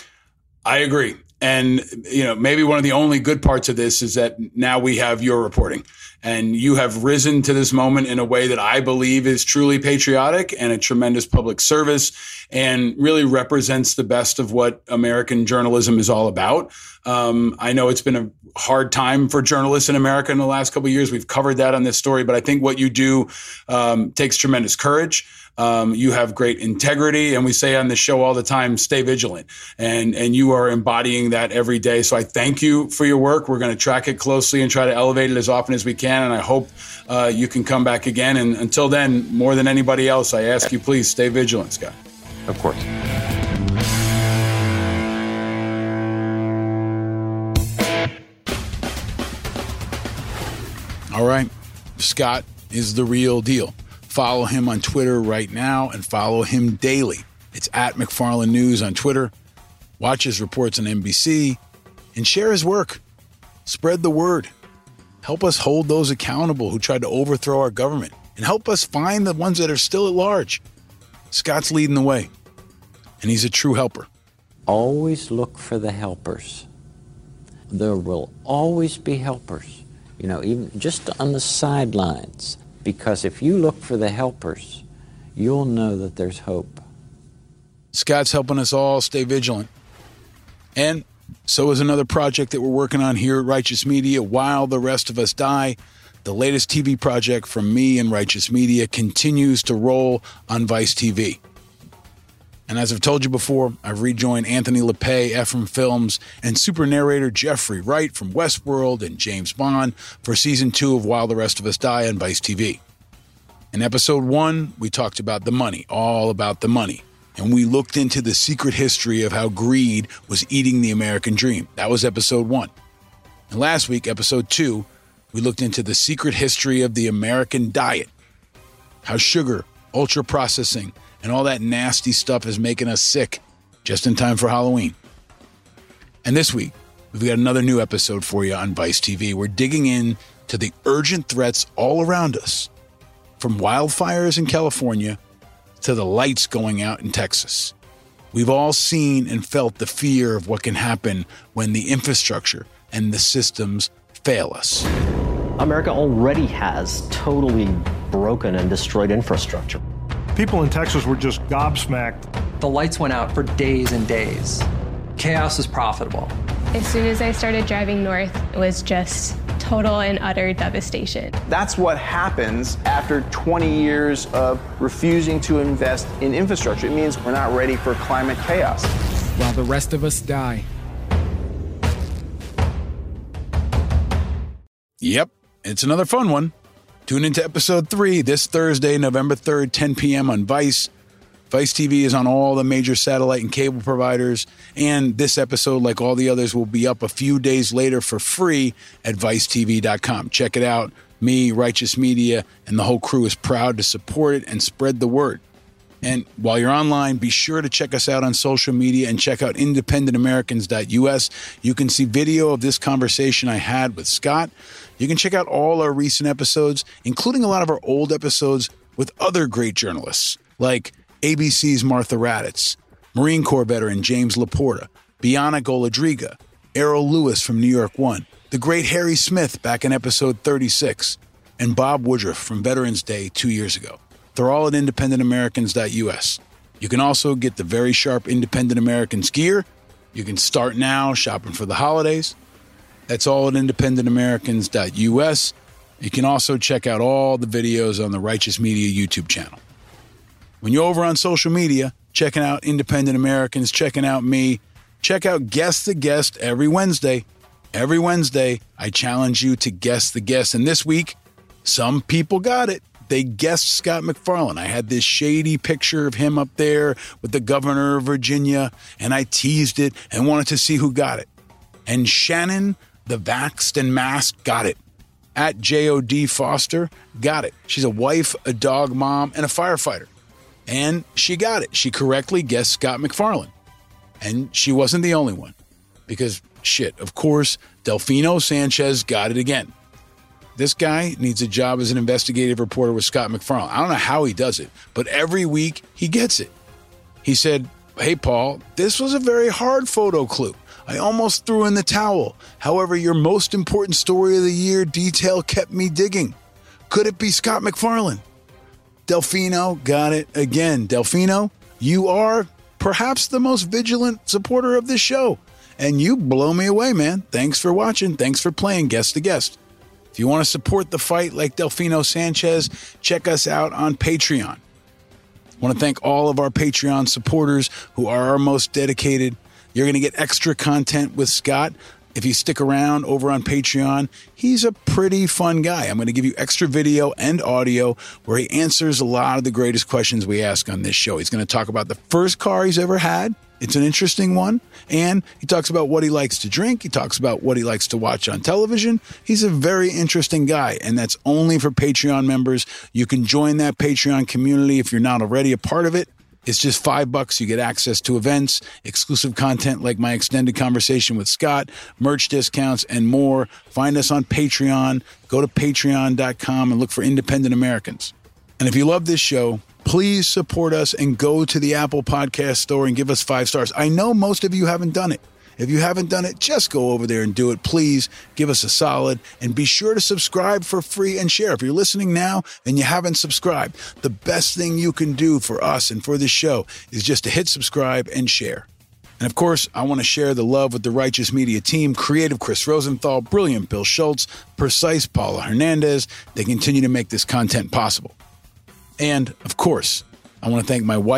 [SPEAKER 1] I agree. And, you know, maybe one of the only good parts of this is that now we have your reporting, and you have risen to this moment in a way that I believe is truly patriotic and a tremendous public service, and really represents the best of what American journalism is all about. Um, I know it's been a hard time for journalists in America in the last couple of years. We've covered that on this story, but I think what you do um, takes tremendous courage. Um, you have great integrity, and we say on the show all the time, stay vigilant, and and you are embodying that every day. So I thank you for your work. We're going to track it closely and try to elevate it as often as we can, and I hope uh, you can come back again. And until then, more than anybody else, I ask you, please stay vigilant, Scott.
[SPEAKER 3] Of course.
[SPEAKER 1] All right. Scott is the real deal. Follow him on Twitter right now and follow him daily. It's at McFarland News on Twitter. Watch his reports on N B C and share his work. Spread the word. Help us hold those accountable who tried to overthrow our government, and help us find the ones that are still at large. Scott's leading the way, and he's a true helper.
[SPEAKER 4] Always look for the helpers. There will always be helpers, you know, even just on the sidelines. Because if you look for the helpers, you'll know that there's hope.
[SPEAKER 1] Scott's helping us all stay vigilant. And so is another project that we're working on here at Righteous Media, While the Rest of Us Die. The latest T V project from me and Righteous Media continues to roll on Vice T V. And as I've told you before, I've rejoined Anthony LePay, Ephraim Films, and super narrator Jeffrey Wright from Westworld and James Bond for season two of While the Rest of Us Die on Vice T V. In episode one, we talked about the money, all about the money. And we looked into the secret history of how greed was eating the American dream. That was episode one. And last week, episode two, we looked into the secret history of the American diet. How sugar, ultra processing, and all that nasty stuff is making us sick just in time for Halloween. And this week, we've got another new episode for you on Vice T V. We're digging in to the urgent threats all around us, from wildfires in California to the lights going out in Texas. We've all seen and felt the fear of what can happen when the infrastructure and the systems fail us.
[SPEAKER 5] America already has totally broken and destroyed infrastructure.
[SPEAKER 6] People in Texas were just gobsmacked.
[SPEAKER 7] The lights went out for days and days. Chaos is profitable.
[SPEAKER 8] As soon as I started driving north, it was just total and utter devastation.
[SPEAKER 9] That's what happens after twenty years of refusing to invest in infrastructure. It means we're not ready for climate chaos.
[SPEAKER 10] While the rest of us die.
[SPEAKER 1] Yep, it's another fun one. Tune into episode three this Thursday, November third, ten p.m. on Vice. Vice T V is on all the major satellite and cable providers, and this episode, like all the others, will be up a few days later for free at vice t v dot com. Check it out. Me, Righteous Media, and the whole crew is proud to support it and spread the word. And while you're online, be sure to check us out on social media and check out independent americans dot u s. You can see video of this conversation I had with Scott. You can check out all our recent episodes, including a lot of our old episodes with other great journalists, like A B C's Martha Raddatz, Marine Corps veteran James Laporta, Bianca Goladriga, Errol Lewis from New York One, the great Harry Smith back in episode thirty-six, and Bob Woodruff from Veterans Day two years ago. They're all at independent americans dot u s. You can also get the very sharp Independent Americans gear. You can start now shopping for the holidays. That's all at independent americans dot u s. You can also check out all the videos on the Righteous Media YouTube channel. When you're over on social media, checking out Independent Americans, checking out me, check out Guess the Guest every Wednesday. Every Wednesday, I challenge you to guess the guest. And this week, some people got it. They guessed Scott MacFarlane. I had this shady picture of him up there with the governor of Virginia, and I teased it and wanted to see who got it. And Shannon, the vaxxed and masked, got it. At J O D Foster, got it. She's a wife, a dog mom, and a firefighter. And she got it. She correctly guessed Scott MacFarlane. And she wasn't the only one. Because, shit, of course, Delfino Sanchez got it again. This guy needs a job as an investigative reporter with Scott MacFarlane. I don't know how he does it, but every week he gets it. He said, "Hey, Paul, this was a very hard photo clue. I almost threw in the towel. However, your most important story of the year detail kept me digging. Could it be Scott MacFarlane?" Delfino got it again. Delfino, you are perhaps the most vigilant supporter of this show, and you blow me away, man. Thanks for watching. Thanks for playing Guest to Guest. If you want to support the fight like Delfino Sanchez, check us out on Patreon. I want to thank all of our Patreon supporters who are our most dedicated. You're going to get extra content with Scott. If you stick around over on Patreon, he's a pretty fun guy. I'm going to give you extra video and audio where he answers a lot of the greatest questions we ask on this show. He's going to talk about the first car he's ever had. It's an interesting one. And he talks about what he likes to drink. He talks about what he likes to watch on television. He's a very interesting guy, and that's only for Patreon members. You can join that Patreon community if you're not already a part of it. It's just five bucks. You get access to events, exclusive content like my extended conversation with Scott, merch discounts, and more. Find us on Patreon. Go to patreon dot com and look for Independent Americans. And if you love this show, please support us and go to the Apple Podcast Store and give us five stars. I know most of you haven't done it. If you haven't done it, just go over there and do it. Please give us a solid and be sure to subscribe for free and share. If you're listening now and you haven't subscribed, the best thing you can do for us and for this show is just to hit subscribe and share. And of course, I want to share the love with the Righteous Media team, creative Chris Rosenthal, brilliant Bill Schultz, precise Paula Hernandez. They continue to make this content possible. And of course, I want to thank my wife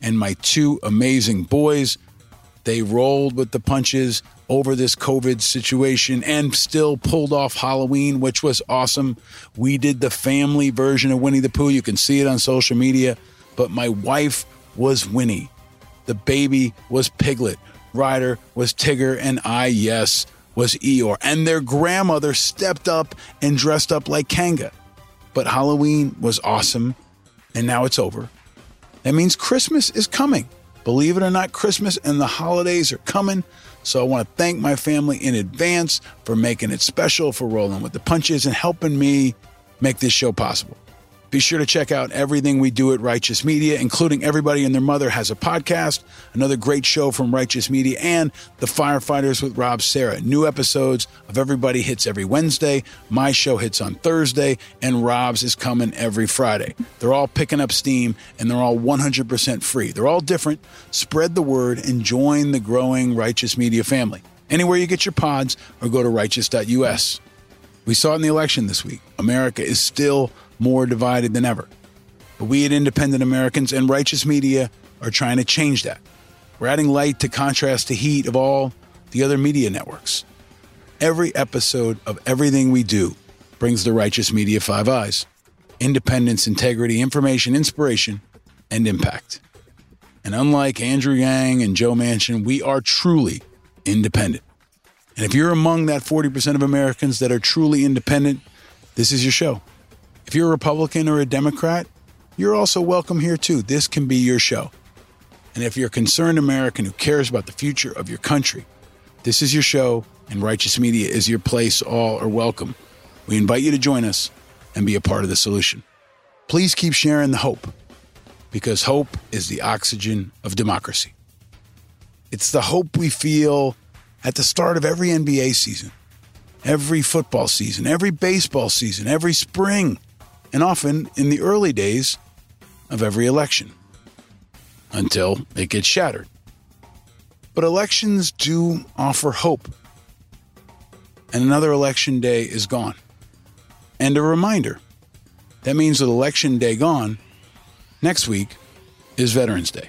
[SPEAKER 1] and my two amazing boys. They rolled with the punches over this COVID situation and still pulled off Halloween, which was awesome. We did the family version of Winnie the Pooh. You can see it on social media. But my wife was Winnie. The baby was Piglet. Ryder was Tigger. And I, yes, was Eeyore. And their grandmother stepped up and dressed up like Kanga. But Halloween was awesome. And now it's over. That means Christmas is coming. Believe it or not, Christmas and the holidays are coming. So I want to thank my family in advance for making it special, for rolling with the punches and helping me make this show possible. Be sure to check out everything we do at Righteous Media, including Everybody and Their Mother Has a Podcast, another great show from Righteous Media, and The Firefighters with Rob Sarah. New episodes of Everybody hits every Wednesday. My show hits on Thursday, and Rob's is coming every Friday. They're all picking up steam, and they're all one hundred percent free. They're all different. Spread the word and join the growing Righteous Media family. Anywhere you get your pods, or go to righteous dot U S. We saw it in the election this week. America is still more divided than ever. But we at Independent Americans and Righteous Media are trying to change that. We're adding light to contrast the heat of all the other media networks. Every episode of everything we do brings the Righteous Media five eyes: independence, integrity, information, inspiration, and impact. And unlike Andrew Yang and Joe Manchin, we are truly independent. And if you're among that forty percent of Americans that are truly independent, this is your show. If you're a Republican or a Democrat, you're also welcome here too. This can be your show. And if you're a concerned American who cares about the future of your country, this is your show, and Righteous Media is your place. All are welcome. We invite you to join us and be a part of the solution. Please keep sharing the hope, because hope is the oxygen of democracy. It's the hope we feel at the start of every N B A season, every football season, every baseball season, every spring, and often in the early days of every election, until it gets shattered. But elections do offer hope. And another election day is gone. And a reminder, that means with election day gone, next week is Veterans Day.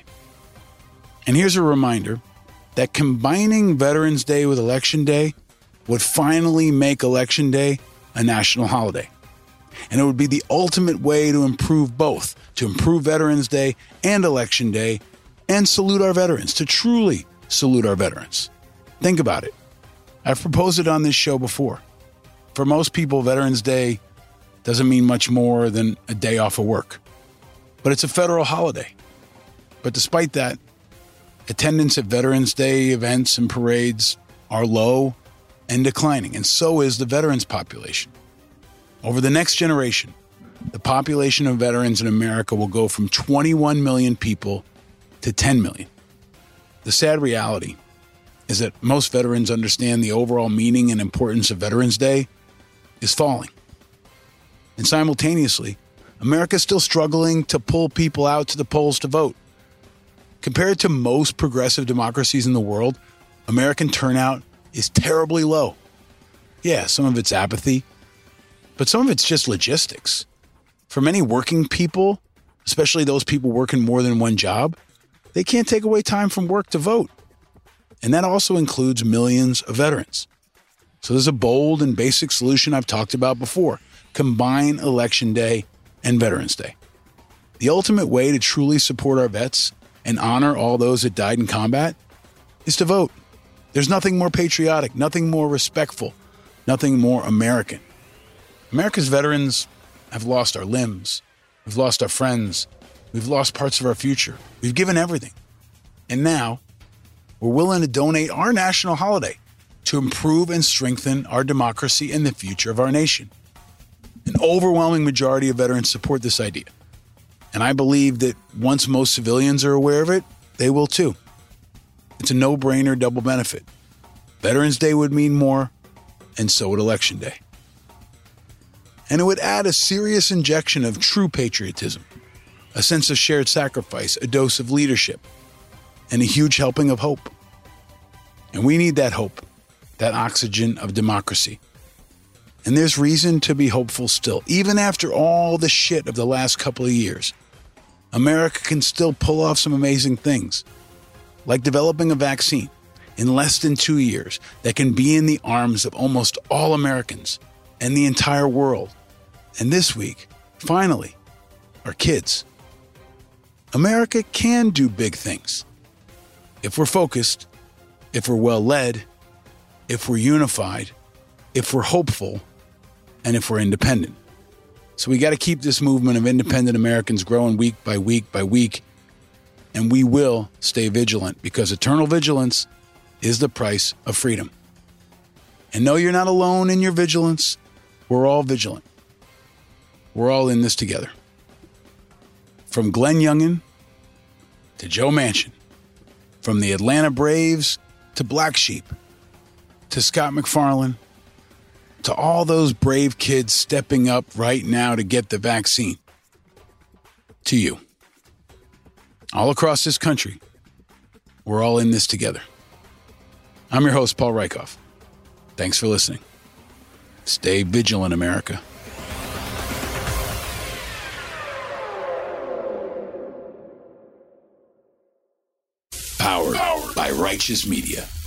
[SPEAKER 1] And here's a reminder that combining Veterans Day with Election Day would finally make Election Day a national holiday. And it would be the ultimate way to improve both, to improve Veterans Day and Election Day, and salute our veterans, to truly salute our veterans. Think about it. I've proposed it on this show before. For most people, Veterans Day doesn't mean much more than a day off of work. But it's a federal holiday. But despite that, attendance at Veterans Day events and parades are low and declining, and so is the veterans population. Over the next generation, the population of veterans in America will go from twenty-one million people to ten million. The sad reality is that most veterans understand the overall meaning and importance of Veterans Day is falling. And simultaneously, America is still struggling to pull people out to the polls to vote. Compared to most progressive democracies in the world, American turnout is terribly low. Yeah, some of it's apathy, but some of it's just logistics. For many working people, especially those people working more than one job, they can't take away time from work to vote. And that also includes millions of veterans. So there's a bold and basic solution I've talked about before. Combine Election Day and Veterans Day. The ultimate way to truly support our vets and honor all those that died in combat is to vote. There's nothing more patriotic, nothing more respectful, nothing more American. America's veterans have lost our limbs. We've lost our friends. We've lost parts of our future. We've given everything. And now we're willing to donate our national holiday to improve and strengthen our democracy and the future of our nation. An overwhelming majority of veterans support this idea. And I believe that once most civilians are aware of it, they will too. It's a no-brainer double benefit. Veterans Day would mean more, and so would Election Day. And it would add a serious injection of true patriotism, a sense of shared sacrifice, a dose of leadership, and a huge helping of hope. And we need that hope, that oxygen of democracy. And there's reason to be hopeful still, even after all the shit of the last couple of years. America can still pull off some amazing things, like developing a vaccine in less than two years that can be in the arms of almost all Americans and the entire world. And this week, finally, our kids. America can do big things if we're focused, if we're well-led, if we're unified, if we're hopeful, and if we're independent. So we got to keep this movement of independent Americans growing week by week by week, and we will stay vigilant because eternal vigilance is the price of freedom. And no, you're not alone in your vigilance. We're all vigilant. We're all in this together. From Glenn Youngkin to Joe Manchin, from the Atlanta Braves to Black Sheep, to Scott McFarlane, to all those brave kids stepping up right now to get the vaccine, to you. All across this country, we're all in this together. I'm your host, Paul Rykoff. Thanks for listening. Stay vigilant, America. Powered by Righteous Media.